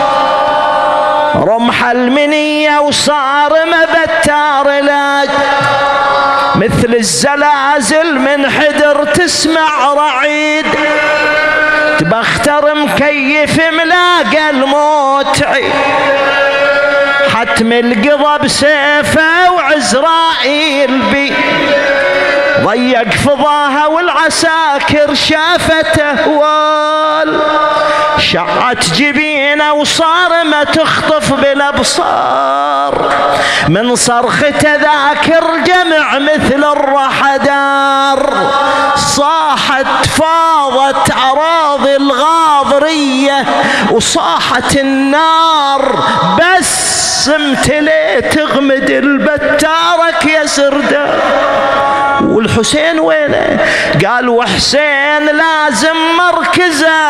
رمح المنية وصار مبتار لاج، مثل الزلازل من حدر تسمع رعيد، تبختر مكيف ملاقى الموت عيد، حتم القضى بسيفه وعزرائيل بي، ضيق فضاها والعساكر شافته وال، شعت جبينه وصار ما تخطف بالابصار، من صرخته ذاك الجمع مثل الرحدار، صاحت فاضت اراضي الغاضريه وصاحت النار، بس امتليت تغمد البتارك يا سردار. الحسين وينه؟ قال وحسين لازم مركزه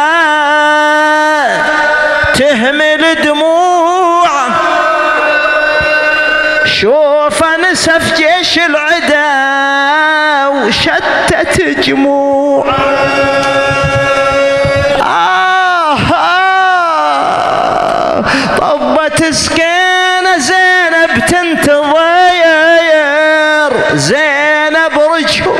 تهمل دموع، شوف نسف جيش العدا وشتت جموع. آه آه طبت سكينة زينب تنتظر، زينب رجو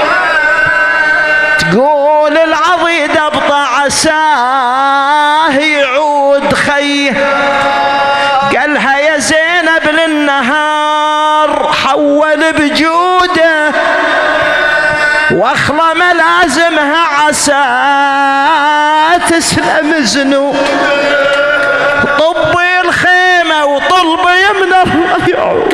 تقول العضيد ابطى عساه يعود خيه. قالها يا زينب للنهار حول بجوده، واخلى ملازمها عسى تسلم زنوب. طبي الخيمة وطلبي من الله يعود،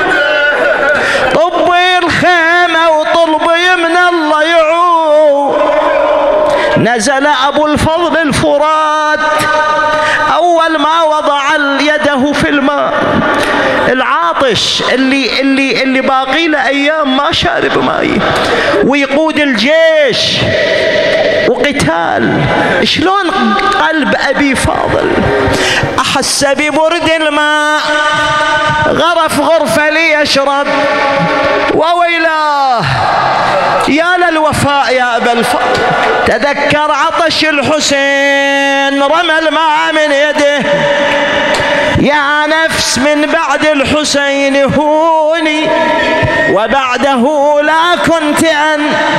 طبي الخيمة وطلبي من الله يعود. نزل أبو الفضل الفرات، أول ما وضع يده في الماء العاطش اللي اللي اللي باقي له أيام ما شارب ماء ويقود الجيش وقتال، شلون قلب أبي فاضل أحس ببرد الماء، غرف غرفة ليشرب وويلاه يا للوفاء يا أبا الفضل. تذكر عطش الحسين رمى الماء من يده، يا نفس من بعد الحسين هوني، وبعده لا كنت أن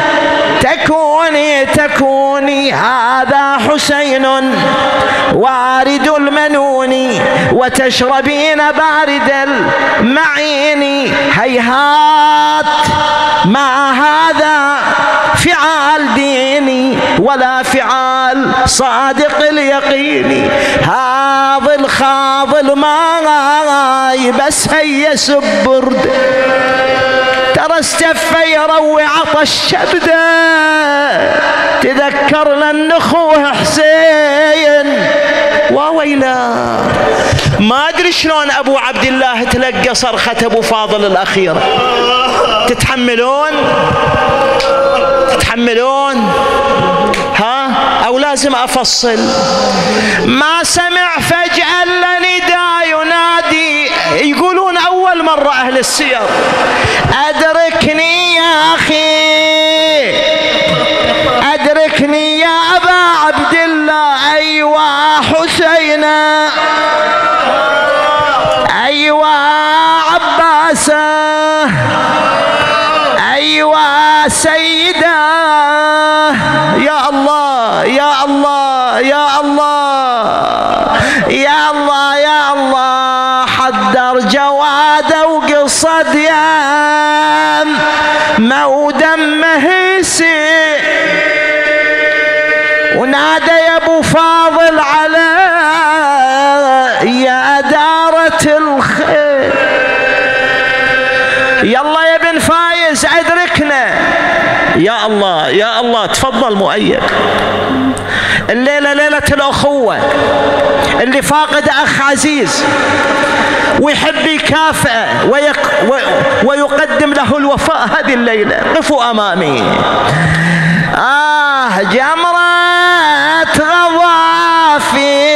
تكوني تكوني. هذا حسين وارد المنون، وتشربين بارد المعين. هيهات ما هذا فعال ديني ولا فعال صادق اليقين. هذا الخاض الماي بس هي سبرد، ترى استفى يروي عطش شبده. تذكرنا ان اخوه حسين وويلا. ما ادري شلون ابو عبد الله تلقى صرخة ابو فاضل الاخيرة. تتحملون تتحملون ها او لازم افصل؟ ما سمع فجأة الا نداء ينادي، يقولون اول مرة اهل السير ادركني يا اخي، ادركني يا ابا عبد الله. ايوا حسينا، ايوا عباسه، ايوا سيده. يا الله يا الله يا الله يا الله يا الله. حضر جواده وقصد يام مودمه يسيء، ونادى يا ابو فاضل على يا دارة الخير. يلا يا بن فايز ادركنا. يا الله يا الله. تفضل مؤيد. الليلة ليلة الأخوة، اللي فاقد أخ عزيز ويحب يكافئه ويق... ويقدم له الوفاء هذه الليلة. قفوا أمامي. آه جمرة غضا في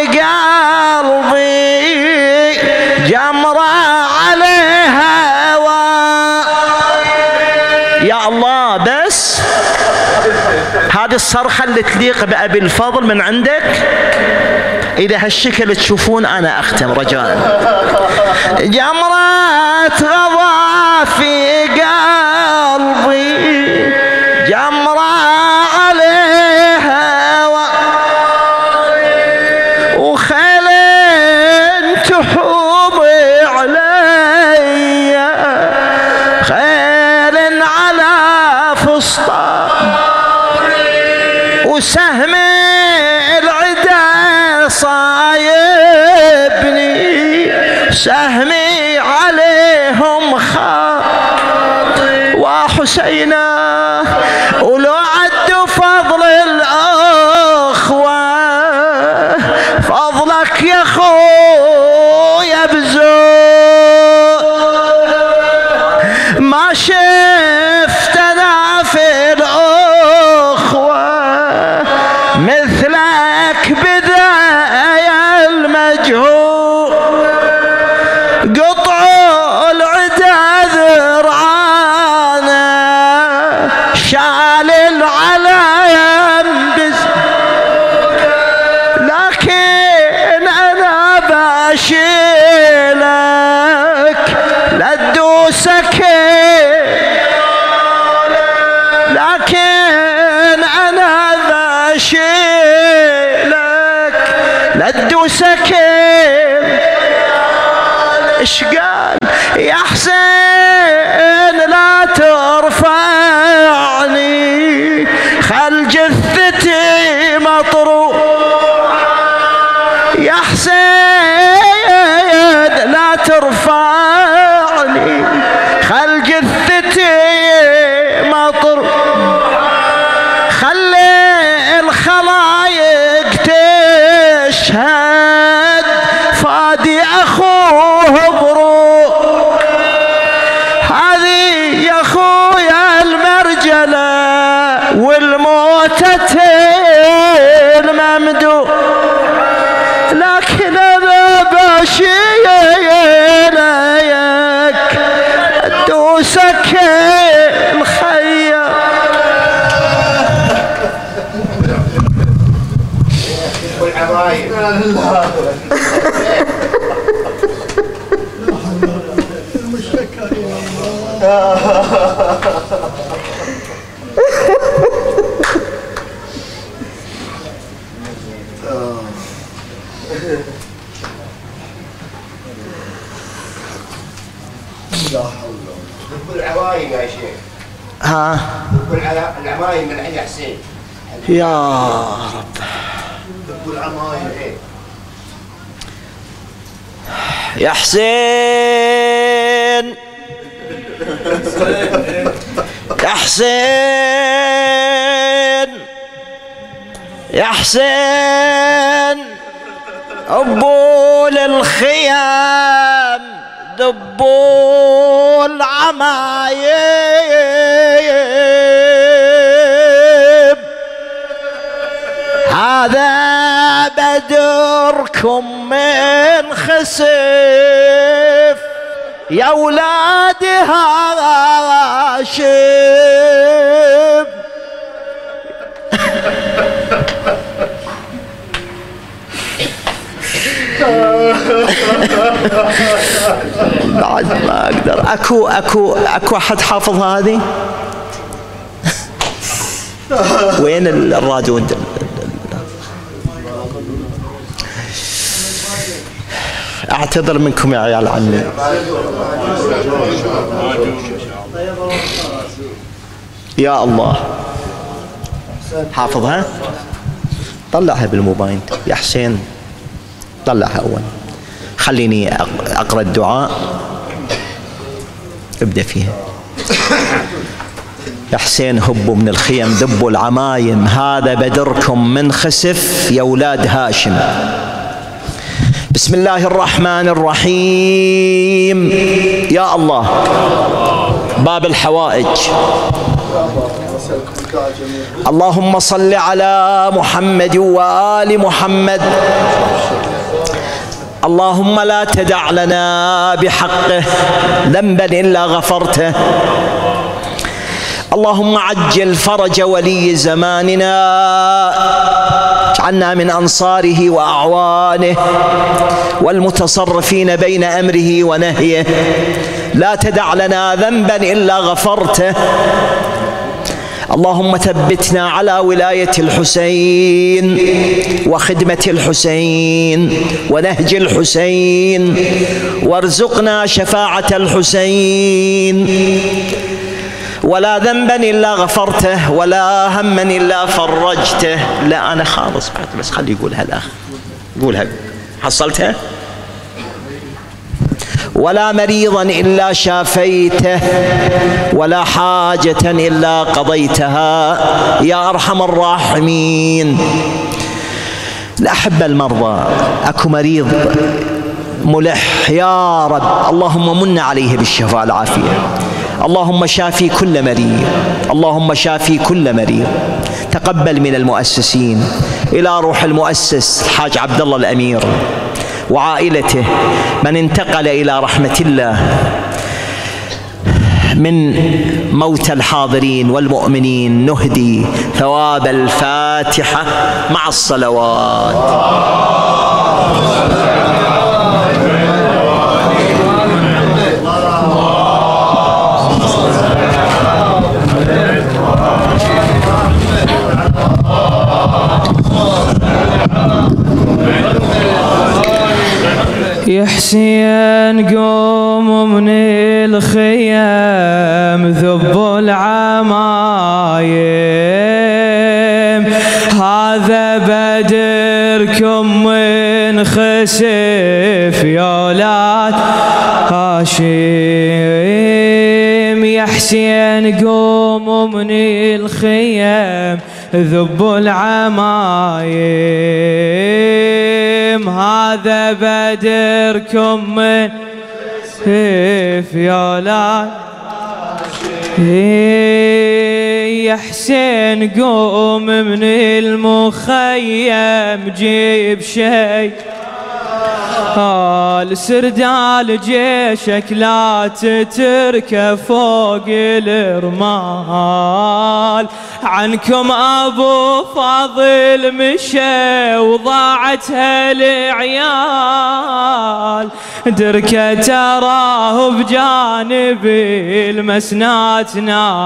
قلبي، جمرة عليها هوا. يا الله بس هذه الصرخة اللي تليق بأبي الفضل من عندك. إذا هالشكل تشوفون أنا أختم رجاء. جمرة غضا في قلبي، جمرة عليها هوا، وخيل تحوم علي، خيل على فسطى، وسهم العدا صايبني، سهمي عليهم خاطي وحسينا. ولو عدوا فضل الأخوة، فضلك يا خويا بزود. ما شفت أنا شال العلم بس لكن أنا بشيلك لا تدوسك لكن أنا بشيلك لا تدوسك إيش قال يا حسين لا ترفعني خل جثتي مطروح يا حسين لا ترفعني خل جثتي مطروح خلي الخلايق تشهد فادي أخوه بروح هذه يا أخويا المرجلة والموتة الممدوح لكن أنا بشيلك أدوسك الخير نقول العوايم يا شيخ. ها نقول العوايم من عند حسين. يا رب. نقول العوايم ايه؟ يا حسين يا حسين يا حسين أبول الخيام دبوا العمايم هذا بدركم من خسف يا ولاد هاشم بعد ما اقدر. اكو اكو اكو احد حافظ هذه؟ وين الراديو؟ اعتذر منكم يا عيال عني. يا الله حافظها؟ طلعها بالموبايل يا حسين، طلعها أول. خليني أقرأ الدعاء، ابدأ فيها. يا حسين هبوا من الخيم دبوا العمايم هذا بدركم من خسف يا أولاد هاشم. بسم الله الرحمن الرحيم. يا الله باب الحوائج. اللهم صل على محمد وآل محمد. اللهم لا تدع لنا بحقه ذنبا إلا غفرته. اللهم عجل فرج ولي زماننا، اجعلنا من أنصاره وأعوانه والمتصرفين بين أمره ونهيه. لا تدع لنا ذنبا إلا غفرته. اللهم ثبتنا على ولاية الحسين وخدمة الحسين ونهج الحسين، وارزقنا شفاعة الحسين. ولا ذنبا إلا غفرته ولا هما إلا فرجته. لا أنا خالص بعد، بس خلي يقولها الأخ، قولها. حصلتها؟ ولا مريضا إلا شافيته ولا حاجة إلا قضيتها يا أرحم الراحمين. الأحبة المرضى، أكو مريض ملح يا رب اللهم من عليه بالشفاء العافية. اللهم شافي كل مريض، اللهم شافي كل مريض. تقبل من المؤسسين إلى روح المؤسس الحاج عبد الله الأمير وعائلته من انتقل إلى رحمة الله. من موتى الحاضرين والمؤمنين نهدي ثواب الفاتحة مع الصلوات. يا حسين قوم من الخيام ذب العمايم، هذا بدركم من خسف يا ولاد هاشم. يا حسين قوم من الخيام ذب العمايم، هذا بدركم من خسف يا ولاد يا حسين قوم من المخيم جيب شي السردال جيشك لا تتركه فوق الرمال، عنكم ابو فاضل مشى وضاعت هالعيال، دركه تراه بجانب المسنات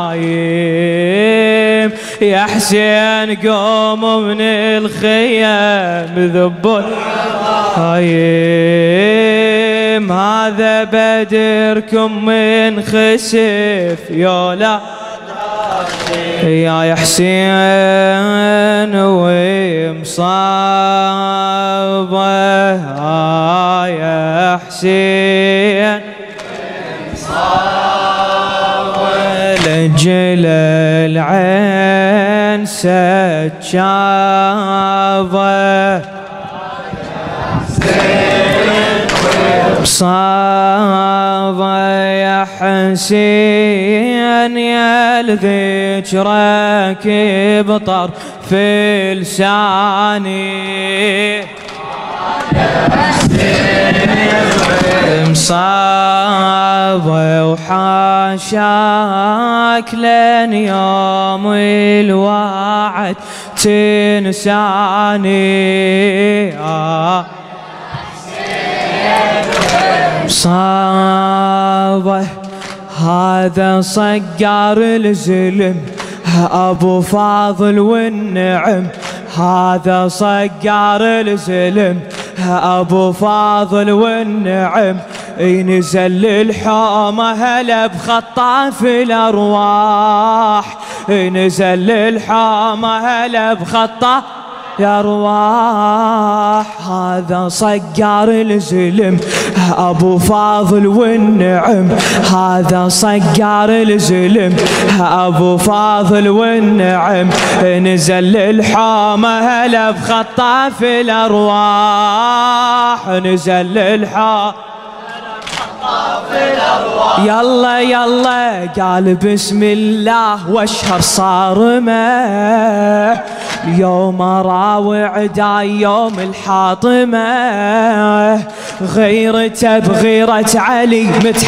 نايم. يا حسين قوم من الخيام ذب هايم، هذا بدركم من خسف يا لا يا حسين ومصابه يا حسين لجل العين سجابه صابه يا حسين يا لذكرك بطر في لساني، مصابه وحاشاك لين يوم الوعد تنساني. آه صابه هذا صقر الزلم ابو فاضل والنعم، هذا صقر الزلم ابو فاضل والنعم، ينزل الحومه هلا بخطاف الارواح، ينزل الحومه هلا بخطاف يا ارواح، هذا صقر الزلم ابو فاضل والنعم، هذا صقر الزلم ابو فاضل والنعم، نزل الحومه هلا بخطاف الارواح، نزل الحومه يلا يلا قال بسم الله واشهر صارمه، يوم راوع داي يوم الحاطمه، غيرته بغيرة علي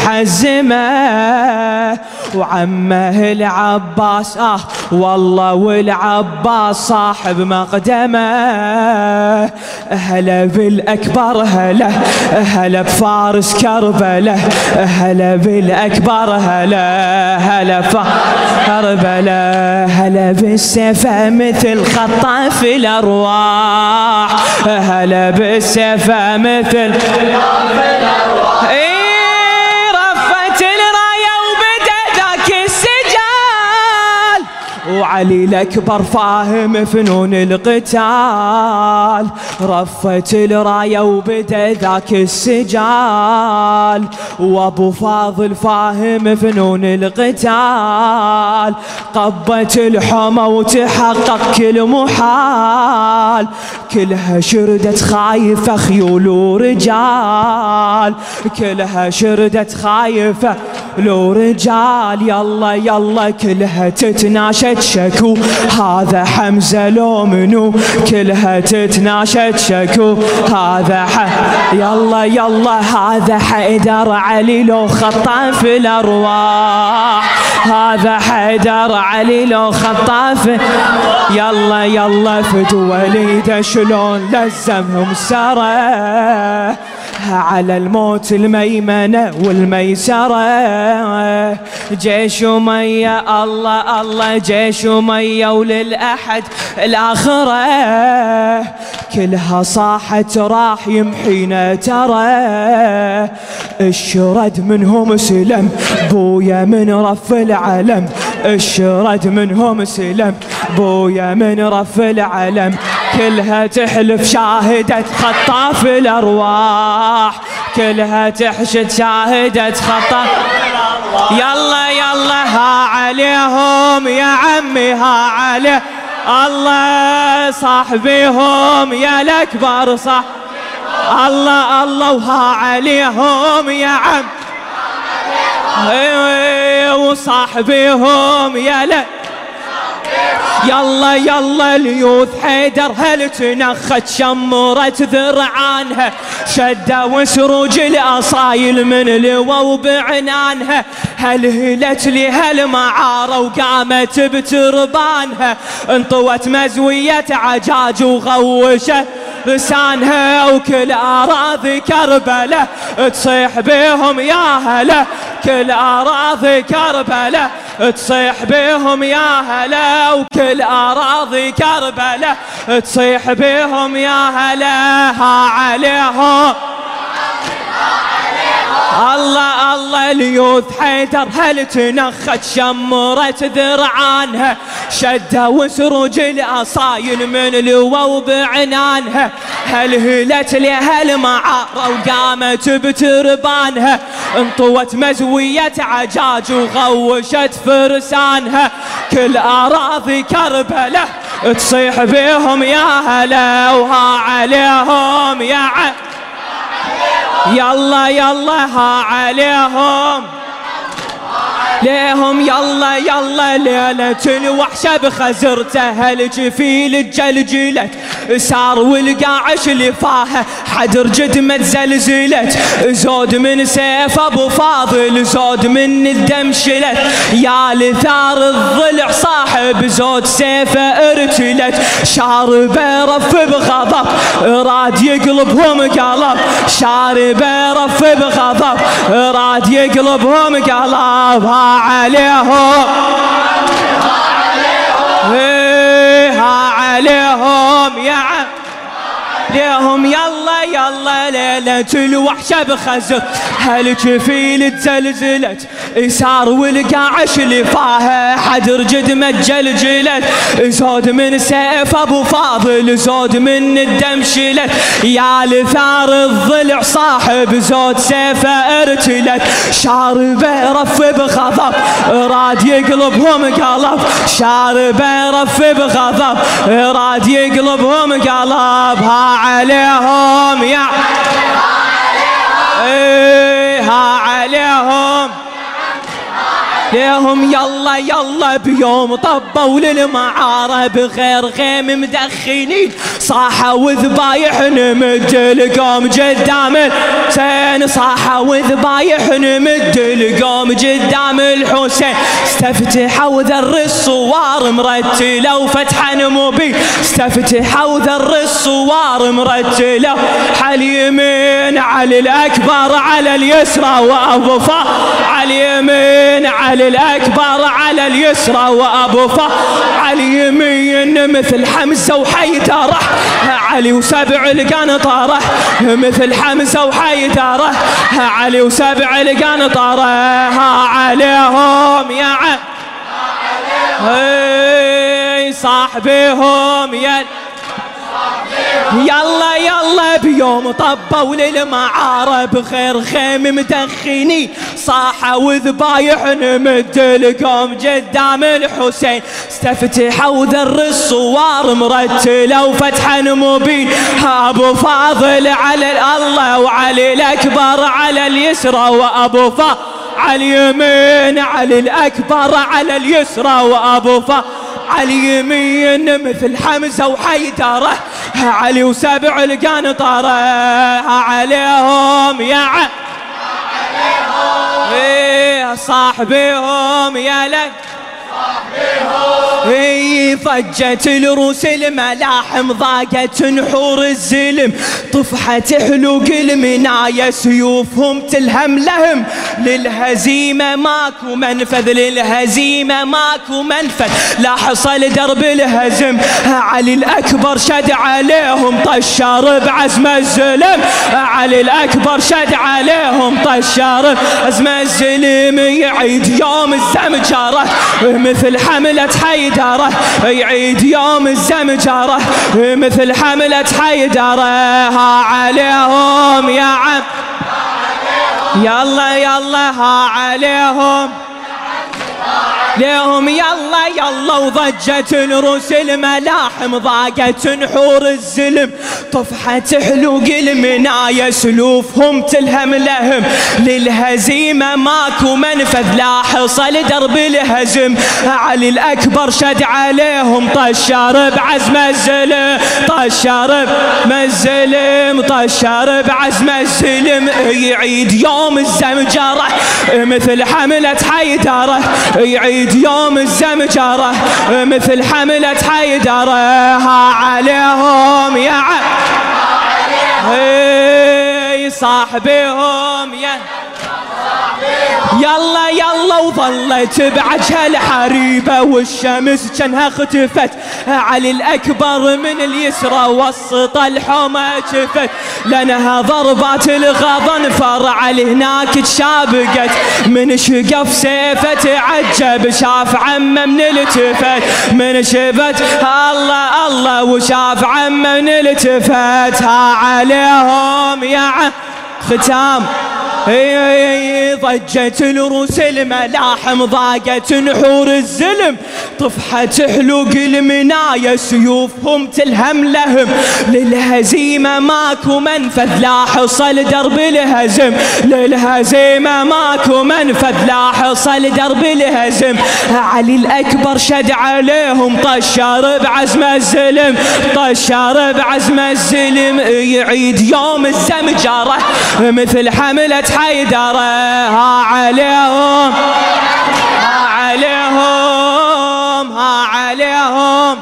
متحزمه، وعمه العباس اه والله والعباس صاحب مقدمه، هلا بالاكبر هلا هلا بفارس كربله، هلا بالاكبر هلا هلا بفارس كربله، هلا بالسيفه مثل خطاف الارواح، هلا بالسيفه مثل خطاف الارواح. اي رفت الرايه وبدا ذاك السجال، وعلي الاكبر فاهم فنون القتال، رفت الرايه وبدا ذاك السجال، وابو فاضل فاهم فنون القتال، قبت الحمى وتحقق كل محال، كلها شردت خايفه خيول ورجال، كلها شردت خايفه لو رجال، يلا يلا كلها تتناشد تتناشد شكو، هذا حمزة لو منو كلها تتناشد شكو، هذا ح... يلا يلا هذا حيدر علي لو خطاف الأرواح، هذا حيدر علي لو خطاف، يلا يلا فدو وليده شلون لزمهم سره، على الموت الميمنة والميسرة، جيش أمية الله الله جيش أمية وللأحد الآخرة، كلها صاحت راح يمحينا ترى، الشرد منهم سلم بويا من رف العلم، الشرد منهم سلم بويا من رف العلم، كلها تحلف شاهدة خطاف الأرواح، كلها تحشد شاهدة خطاف الأرواح، يلا يلا ها عليهم يا عمي ها عليه الله صاحبيهم يا الأكبر صح الله الله وها عليهم يا عم وصاحبيهم يا لك، يلا يلا ليوث حيدر هل تنخت شمرت ذرعانها، شدة وسروج الأصايل من لوا وبعنانها، هل هلت لي هالمعارة وقامت بتربانها، انطوت مزوية عجاج وغوشت لسانها، وكل أراضي كربلة تصيح بيهم يا هلا، كل أراضي كربلة تصيح بيهم يا هلا، وكل أراضي كربلة تصيح بيهم يا هلا، ها عليهم الله الله ليوث حيدر هل تنخت شمرت ذرعانها، شدة وسروج الأصايل من لوا وبعنانها، هل هلت لها المعارة وقامت بتربانها، انطوت مزوية عجاج وغوشت فرسانها، كل أراضي كربلة تصيح بيهم يا هلا، وها عليهم يا ع... يلا يلا ها عليهم ليهم يلا يلا ليلة الوحشة بخزرته، الجفيل الجلجلت سار والقاعش لفاها، حدر جدمة زلزلت، زود من سيف ابو فاضل زود من الدم شلت، يا لثار الضلع صاحب زود سيفه ارتلت، شاربه رف بغضب راد يقلبهم قلب، شاربه رف بغضب راد يقلبهم قلب، ها عليهم ها عليهم يا عم ليهم يلا يلا ليلة الوحشة بخزر، هالجفيل تزلزلت إسار والقاعش لفاها، حدر جدمة جلجلت، زود من سيف أبو فاضل زود من الدم شلت، يا لثار الضلع صاحب زود سيفه ارتلت، شاربه رف بغضب راد يقلبهم قلب، شاربه رف بغضب راد يقلبهم قلب، ها عليهم يا ايه ها عليهم ليهم يلا يلا بيوم طبوا للمعارة بغير غيم مدخنين، صاحة وذبايح نمد القوم قدام الحسين، صاحة وذبايح نمد القوم قدام الحسين، استفتحوا ذر الصوار مرتلة وفتحا مبين، استفتحوا ذر الصوار مرتلة، اليمين علي الأكبر على اليسرى وأبو فا، على اليمين علي الأكبر على اليسرى وأبو فا، على اليمين مثل حمزة وحيدره، علي وسبع القنطرة مثل حمزة وحيدره، علي وسبع القنطرة، ها عليهم يا عم هي صاحبيهم يا يلا يلا بيوم طبوا للمعارة بخير خيم مدخنين، صاحة وذبايح نمد القوم قدام الحسين، استفتحوا ذر الصوار مرتلة وفتحا مبين، ابو فاضل على الله وعلي الاكبر على اليسرى وابو فا، على اليمين علي الأكبر على اليسرى وأبو فا، علي يمين مثل حمزة وحيدره، علي وسبع القنطرة عليهم يا عم ايه صاحبيهم يا لك اي ضجت الروس الملاحم ضاقت نحور الزلم طفحت حلوق المنايا سيوفهم تلهم لهم للهزيمة ماكو منفذ للهزيمة ماكو منفذ لا حصل درب الهزم علي الأكبر شد عليهم طشار بعزم الزلم علي الأكبر شد عليهم طشار بعزم الزلم يعيد يوم الزمجرة مثل حملة حيدرة يعيد يوم الزمجرة مثل حملة حيدرة ها عليهم يا عم يلا يلا ها عليهم ليهم يلا يلا وضجت الروس الملاحم ضاقت نحور الزلم طفحت حلوق المنايا سلوفهم تلهم لهم للهزيمة ماكو منفذ لا حصل درب الهزم علي الأكبر شد عليهم طشار بعزم الزلم طشار بالزلم طشار بعزم الزلم يعيد يوم الزمجرة مثل حملة حيدرة يعيد يوم الزمجرة مثل حملة حيدرة ها عليهم يا عم اي صاحبيهم يا يلا يلا وظلت بعجها الحريبة والشمس جنها اختفت علي الأكبر من اليسرى وسط الحومة شفت لأنها ضربات الغضنفر علي هناك تشابقت من شقف سيفه تعجب شاف عمه من التفت من شفت الله الله وشاف عمه من التفت ها عليهم يا عم ختام اي ضجت الروس الملاحم ضاقت نحور الزلم طفحت حلوق المنايا سيوفهم تلهم لهم للهزيمة ماكو منفذ لا حصل درب الهزم للهزيمة ماكو منفذ لا حصل درب الهزم علي الأكبر شد عليهم طشار بعزم الزلم طشار بعزم الزلم يعيد يوم الزمجرة مثل حملة حيدرة ها عليهم ها عليهم ها عليهم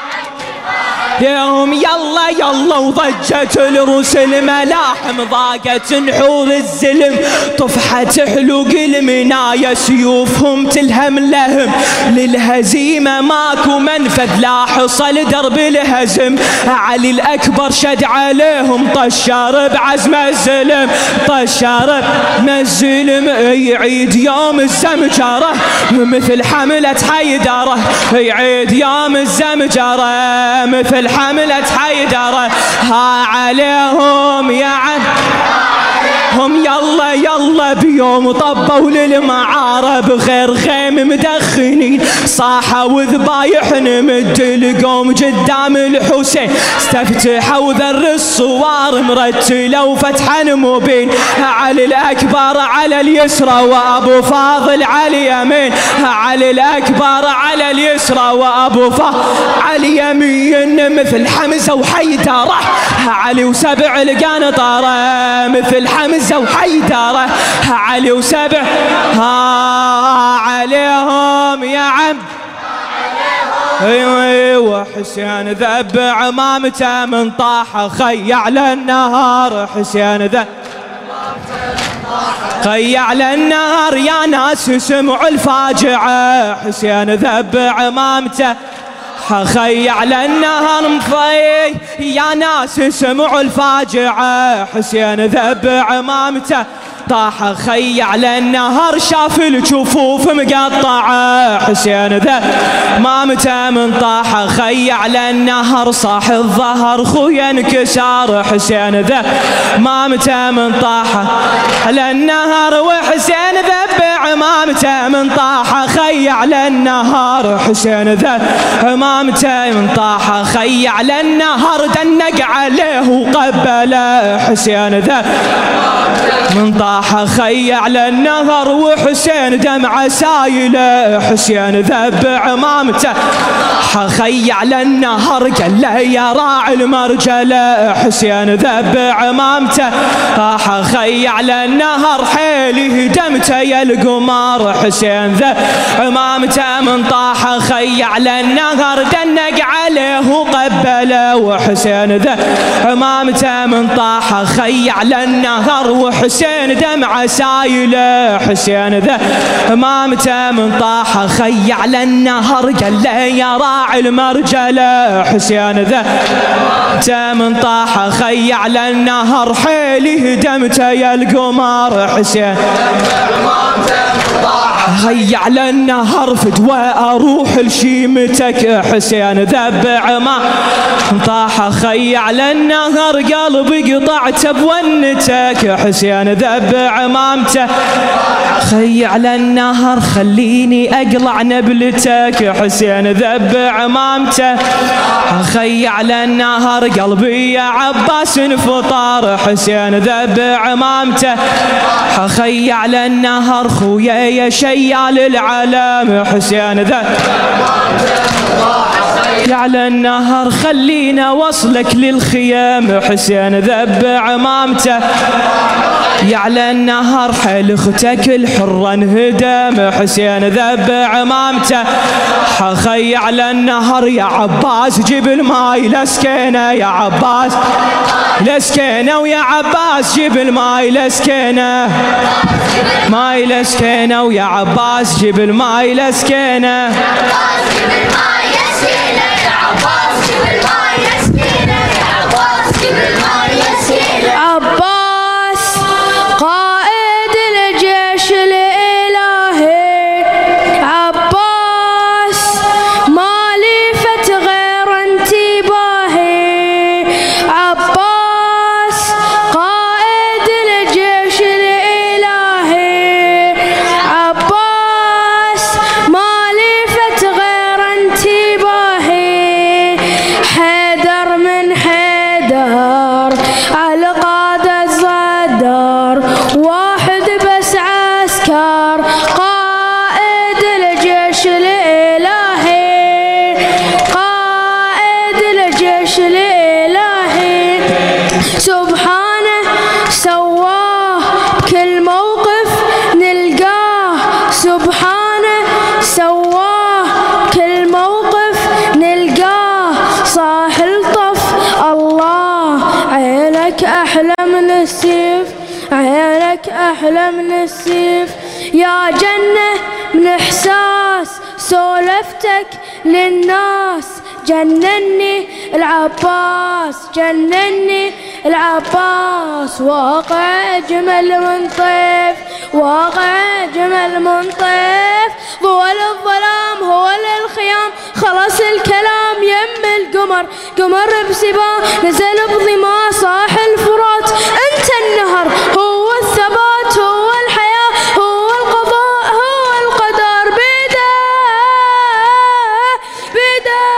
يوم يلا يلا وضجت الروس الملاحم ضاقت نحور الزلم طفحت حلوق المنايا سيوفهم تلهم لهم للهزيمة ماكو منفذ لا حصل درب الهزم علي الأكبر شد عليهم طشار بعزم الزلم طشار الزلم يعيد يوم الزمجرة مثل حملة حيدرة يعيد يوم الزمجرة مثل حملة حيدرة ها عليهم يا عم هم يلا يلا بيوم طبوا للمعارب غير خيم مدخنين صاحوا وذبايح نمد القوم قدام الحسين استفتحوا ذر الصوار مرتلة وفتحا مبين علي الأكبر على اليسرى وأبو فاضل على اليمين علي الأكبر على اليسرى وأبو فاضل على اليمين مثل حمزة وحيدرة علي وسبع القنطرة مثل حمزة وحيدرة علي وسبع ها عليهم يا عم ايوه وحسين ذب عمامته من طاحه خيع للنهار حسين ذب خيع للنهار يا ناس سمعوا الفاجعة حسين ذب عمامته خيع للنهار مفي يا ناس سمعوا الفاجعة حسين ذب عمامته طاح خيع للنهر شاف الجفوف مقطعة حسين ذا مامته من طاح خيع للنهر صاح الظهر خويا انكسار حسين ذا مامته من طاح للنهر وحسين ذب عمامته من طاح خيع للنهر حسين ذا عمامته من طاح خيع للنهر دنق عليه وقبله حسين ذا من طاح طاح خي على النهر وحسين دمعة سايلة. حسين ذب عمامته خي على النهر قال له يا راعي المرجلة. حسين ذب عمامته طاح خي على النهر حيلي هدمته يا القمر. حسين ذب عمامته من طاح خي على النهر دنق عليه وقبله. وحسين ذب عمامته من طاح خي على النهر وحسين دمعة سايلة. حسين ذب عمامته من طاح خي على النهر قال له يا راعي المرجلة. حسين ذب عمامته من طاح خي على النهر حيلي هدمته يا القمر. حسين خي على النهر فدوى اروح لشيمتك. حسين ذب عمام طاح خي على النهر قلبي قطعت بونتك. حسين ذب عمامته خي على النهر خليني اقلع نبلتك. حسين ذب عمامته خي على النهر قلبي يا عباس انفطر. حسين ذب عمامته خي على النهر خويا يا شيال العالم. حسين ذب على النهر خلينا وصلك للخيام. حسين ذب عمامته يعلى النهر حيل اختك الحرة انهدم. حسين ذب عمامته خي على النهر يا عباس جيب الماي لسكينة. يا عباس لسكينة ويا عباس جيب الماي لسكينة. ماي لسكينة ويا عباس جيب الماي لسكينة. عباس قائد الجيش الإلهي. عباس ما لفت غير انتباهي. عباس قائد الجيش الإلهي. عباس ما لفت غير انتباهي. حيدر من حيدر على قادة صدر واحد بس عسكر قائد الجيش الإلهي. قائد الجيش الإلهي سبحانه سواه بكل موقف نلقاه. سبحانه سواه بكل موقف نلقاه. صاح الطف الله عينك أحلى من السيف. عينك أحلى من السيف يا جنة من إحساس سولفتك للناس. جنني العباس جنني العباس. واقع أجمل من طيف واقع أجمل من طيف. ضوء الظلام هو للخيام خلص الكلام يم القمر. قمر بسباه نزل بضما صاح الفرات. انت النهر هو الثبات هو الحياة هو القضاء هو القدر. بدا بدا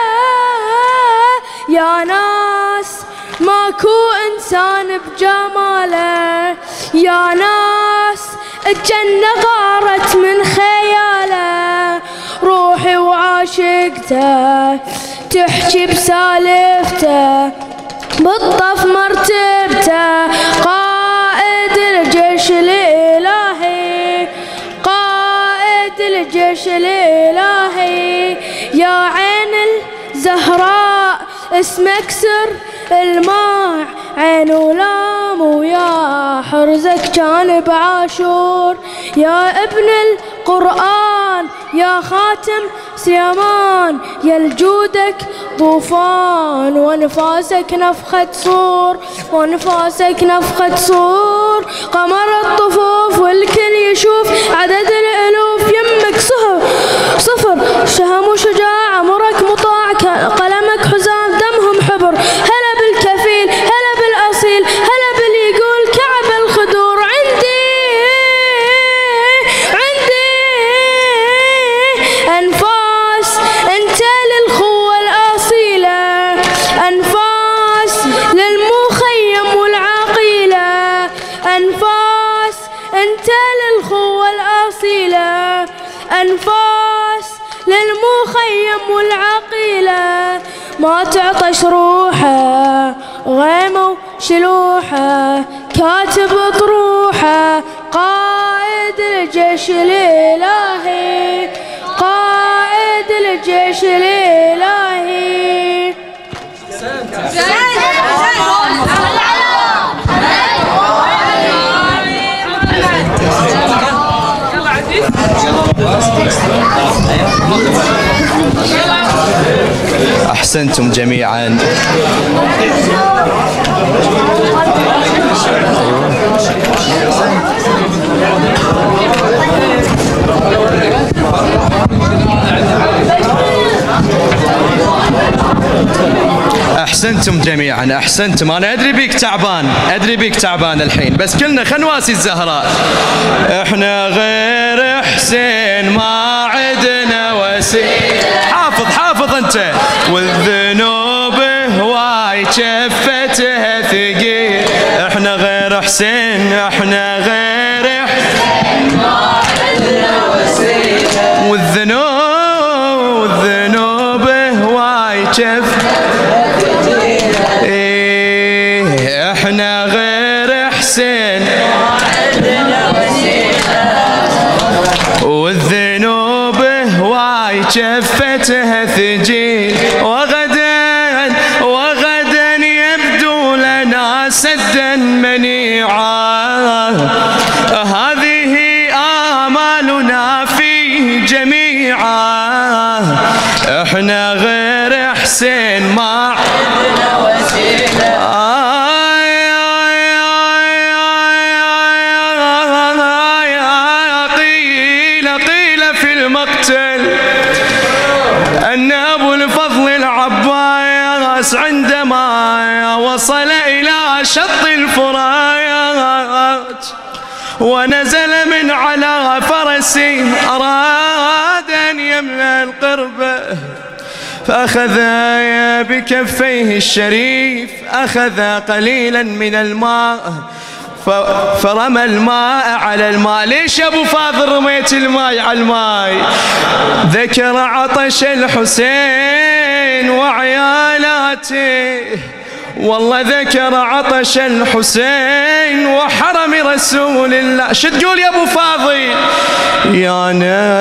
يا ناس ماكو انسان بجماله. يا ناس الجنة غارت من خياله. روحي وعاشقته تحكي بسالفته بالطف مرتبته. قائد الجيش الإلهي قائد الجيش الإلهي. يا عين الزهراء اسمك سر الماء عين ولام ويا حرزك كان بعاشور. يا ابن القرآن يا خاتم سليمان يا الجودك طوفان وانفاسك نفخة صور وانفاسك نفخة صور. قمر الطفوف والكل يشوف عدد الألوف يمك صهر صفر شهم وشجاع أمرك مطاع قلمك حزام دمهم حبر. هلا بالكفيل هلا بالأصيل هلا باللي يقول كعب الخدور. عندي عندي أنفاس أنت للخوة الأصيلة. أنفاس للمخيم والعقيلة. أنفاس ما تعطش روحه غيمه وشلوحه كاتب طروحه قائد الجيش الإلهي قائد الجيش الإلهي. أحسنتم جميعا. أحسنتم جميعا أحسنتم. أنا أدري بيك تعبان أدري بيك تعبان الحين، بس كلنا خنواسي الزهراء. إحنا غير حسين ما عدنا وسيل. حافظ حافظ أنت. والذنوب هواي شفتها ثقيل. إحنا غير حسين إحنا غير حسين ما عدنا وسيل. والذنوب والذنوب هواي شفتها احنا غير حسين والذنوب هواي شفتها ثقيل. وغدا وغدا يبدو لنا سدا منيعا. هذه آمالنا فيه جميعا. احنا غير حسين ما عندنا وسيله. أن أبو الفضل العباس عندما وصل إلى شط الفرات ونزل من على فرسه أراد أن يملأ القربة، فأخذ بكفيه الشريف أخذ قليلا من الماء فرمى الماء على الماء. ليش يا أبو فاضل رميت الماء على الماء؟ ذكر عطش الحسين وعيالاته. والله ذكر عطش الحسين وحرم رسول الله. شو تقول يا أبو فاضل؟ يا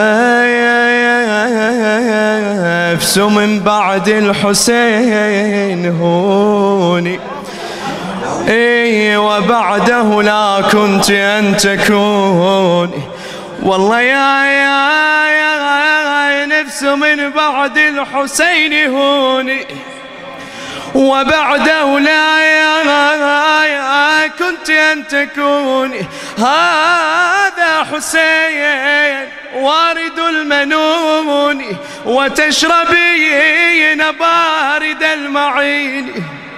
نفس من بعد الحسين هوني إيه وبعده لا كنت أن تكوني. والله يا يا يا نفس من بعد الحسين هوني وبعده لا يا يا كنت أن تكوني. هذا حسين وارد المنون وتشربين بارد المعين.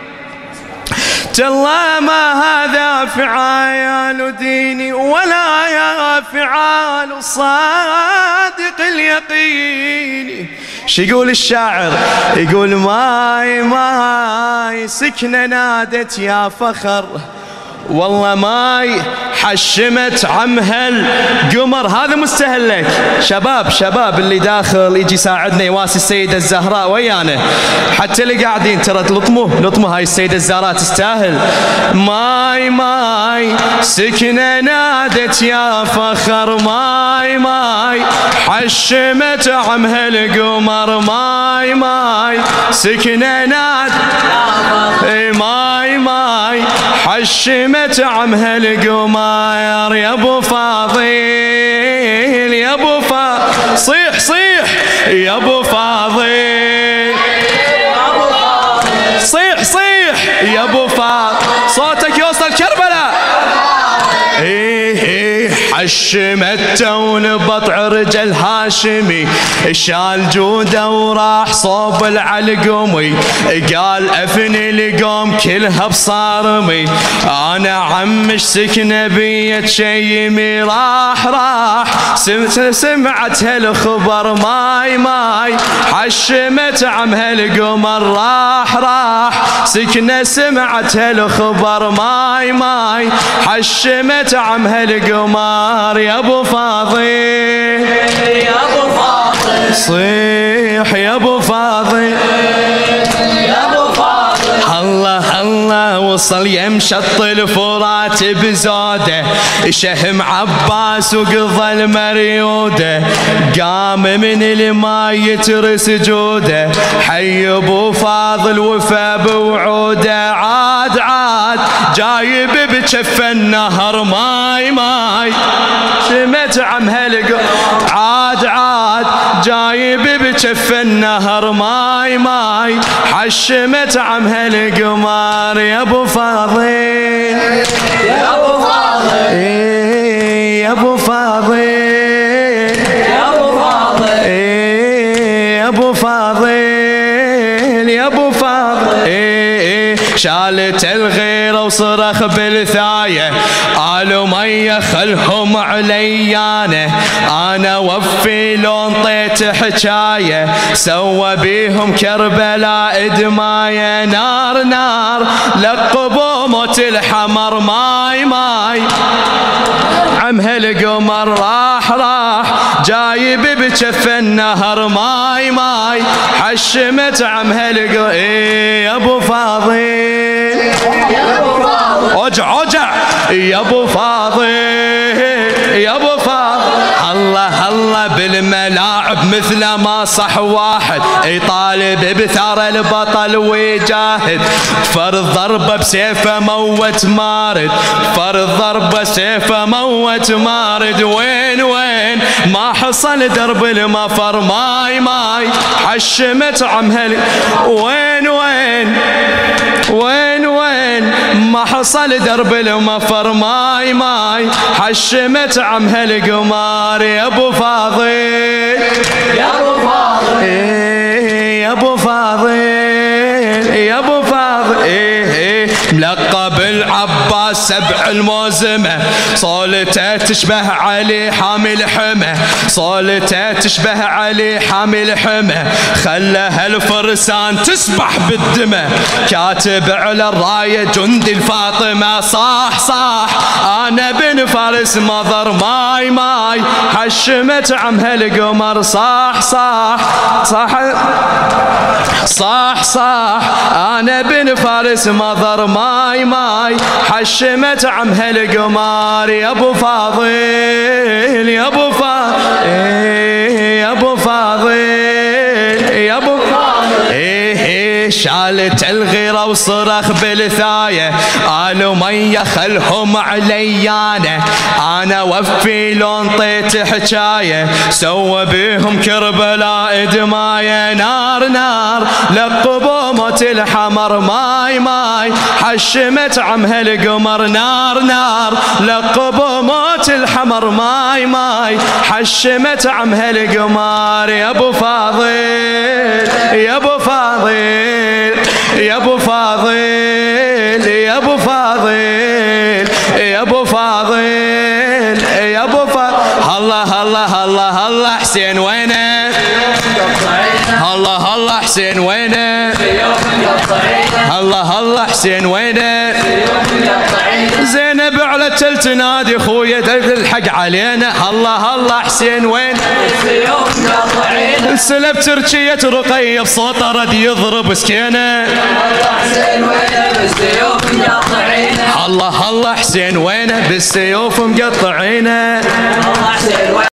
تالله ما هذا فعال ديني ولا يا فعال صادق اليقين. شو يقول الشاعر؟ يقول ماي ماي سكنة نادت يا فخر. والله ماي حشمت عمها القمر. هذا مستهل لك شباب شباب اللي داخل يجي يساعدنا يواسي السيدة الزهراء ويانا، حتى اللي قاعدين ترى تلطموا لطموا هاي السيدة الزهراء تستاهل. ماي ماي سكنة نادت يا فخر. ماي ماي حشمت عمها القمر. ماي ماي سكنة نادت ماي ماي حشمت عمها القمر. يا ابو فاضل يا ابو فاضل صيح صيح يا ابو فاضل صيح صيح يا ابو فاضل صوتك يوصل كربلاء. ايه ايه حشمته ونبط رجل هاشمي شال جوده وراح صوب العلقمي قال افني لقوم كلها بصارمي. انا عمش سكنه بيت شيمي راح راح سمعت هالخبر. ماي ماي حشمت عمها القمر. راح راح سكنه سمعت هالخبر. ماي ماي حشمت عمها القمر. يا ابو فاضل يا ابو فاضل صيح يا ابو فاضل وصل يم شط الفرات بزوده شهم عباس وقضى المريوده قام من الماء يترس جوده حي ابو فاضل وفى بوعوده عاد عاد جايب بجف النهر ماي ماي شمت عم هلق عاد عاد جايب بجف النهر ماي ماي حشمت عم هالقمار يا ابو فاضل يا ابو فاضل يا ابو فاضل يا ابو فاضل يا ابو فاضل يا ابو فاضل شالت الغيرة وصرخ بالثاية قالوا مية خلهم عليانه انا وفي لون طيت حكاية سوى بيهم كربلاء دماية نار نار لقبوا موت الحمر ماي ماي عم هالقمر راح راح جايب بجف النهر ماي ماي حشمت عم هالقمر ايه يا ابو فاضل يا ابو فاضل اوجع اوجع يا ابو فاضل يا ابو فاضل الله الله بالملاعب مثل ما صح واحد يطالب بثار البطل ويجاهد فرض ضربه بسيفه موت مارد فرض ضربه سيفه موت مارد وين وين ما حصل درب المفر ماي ماي حشمت عم هل وين وين وين وين ما حصل درب المفر ماي ماي حشمت عم هالقمار يا ابو فاضل يا ابو فاضل يا ابو فاضل يا ابو فاضل ايه ملقب العباس سبع الموزمة صولته تشبه علي حامل حمى صولته تشبه علي حامل حمى خلها الفرسان تسبح بالدمى كاتب على الراية جندي الفاطمة صاح صاح انا بن فارس مضر ماي ماي حشمت عم هالقمر صاح صاح صاح صاح صاح انا بن فارس مضر ماي ماي حشمت عم هالقمار يا ابو فاضل يا ابو فاضل يا ابو فاضل يا ابو فاضل ايه شالت الغيرة وصرخ بالثاية قالوا مية خلهم عليانه انا وفي لون طيت حكاية سوى بيهم كربلاء دماية نار نار لقبوا موت الحمر ماي ماي حشمت عم هالقمر نار نار لقبوا موت الحمر ماي ماي حشمت عم هالقمر يا ابو فاضل يا ابو فاضل يا ابو فاضل يا ابو فاضل يا ابو فاضل يا ابو فاضل الله الله الله الله حسين وينه الله الله حسين وينه الله الله حسين وينه زينب على التل تنادي خويا الحق علينا الله الله حسين وين سلب تركية رقية بصوته رد يضرب سكينه الله الله حسين وينه بالسيوف مقطعينه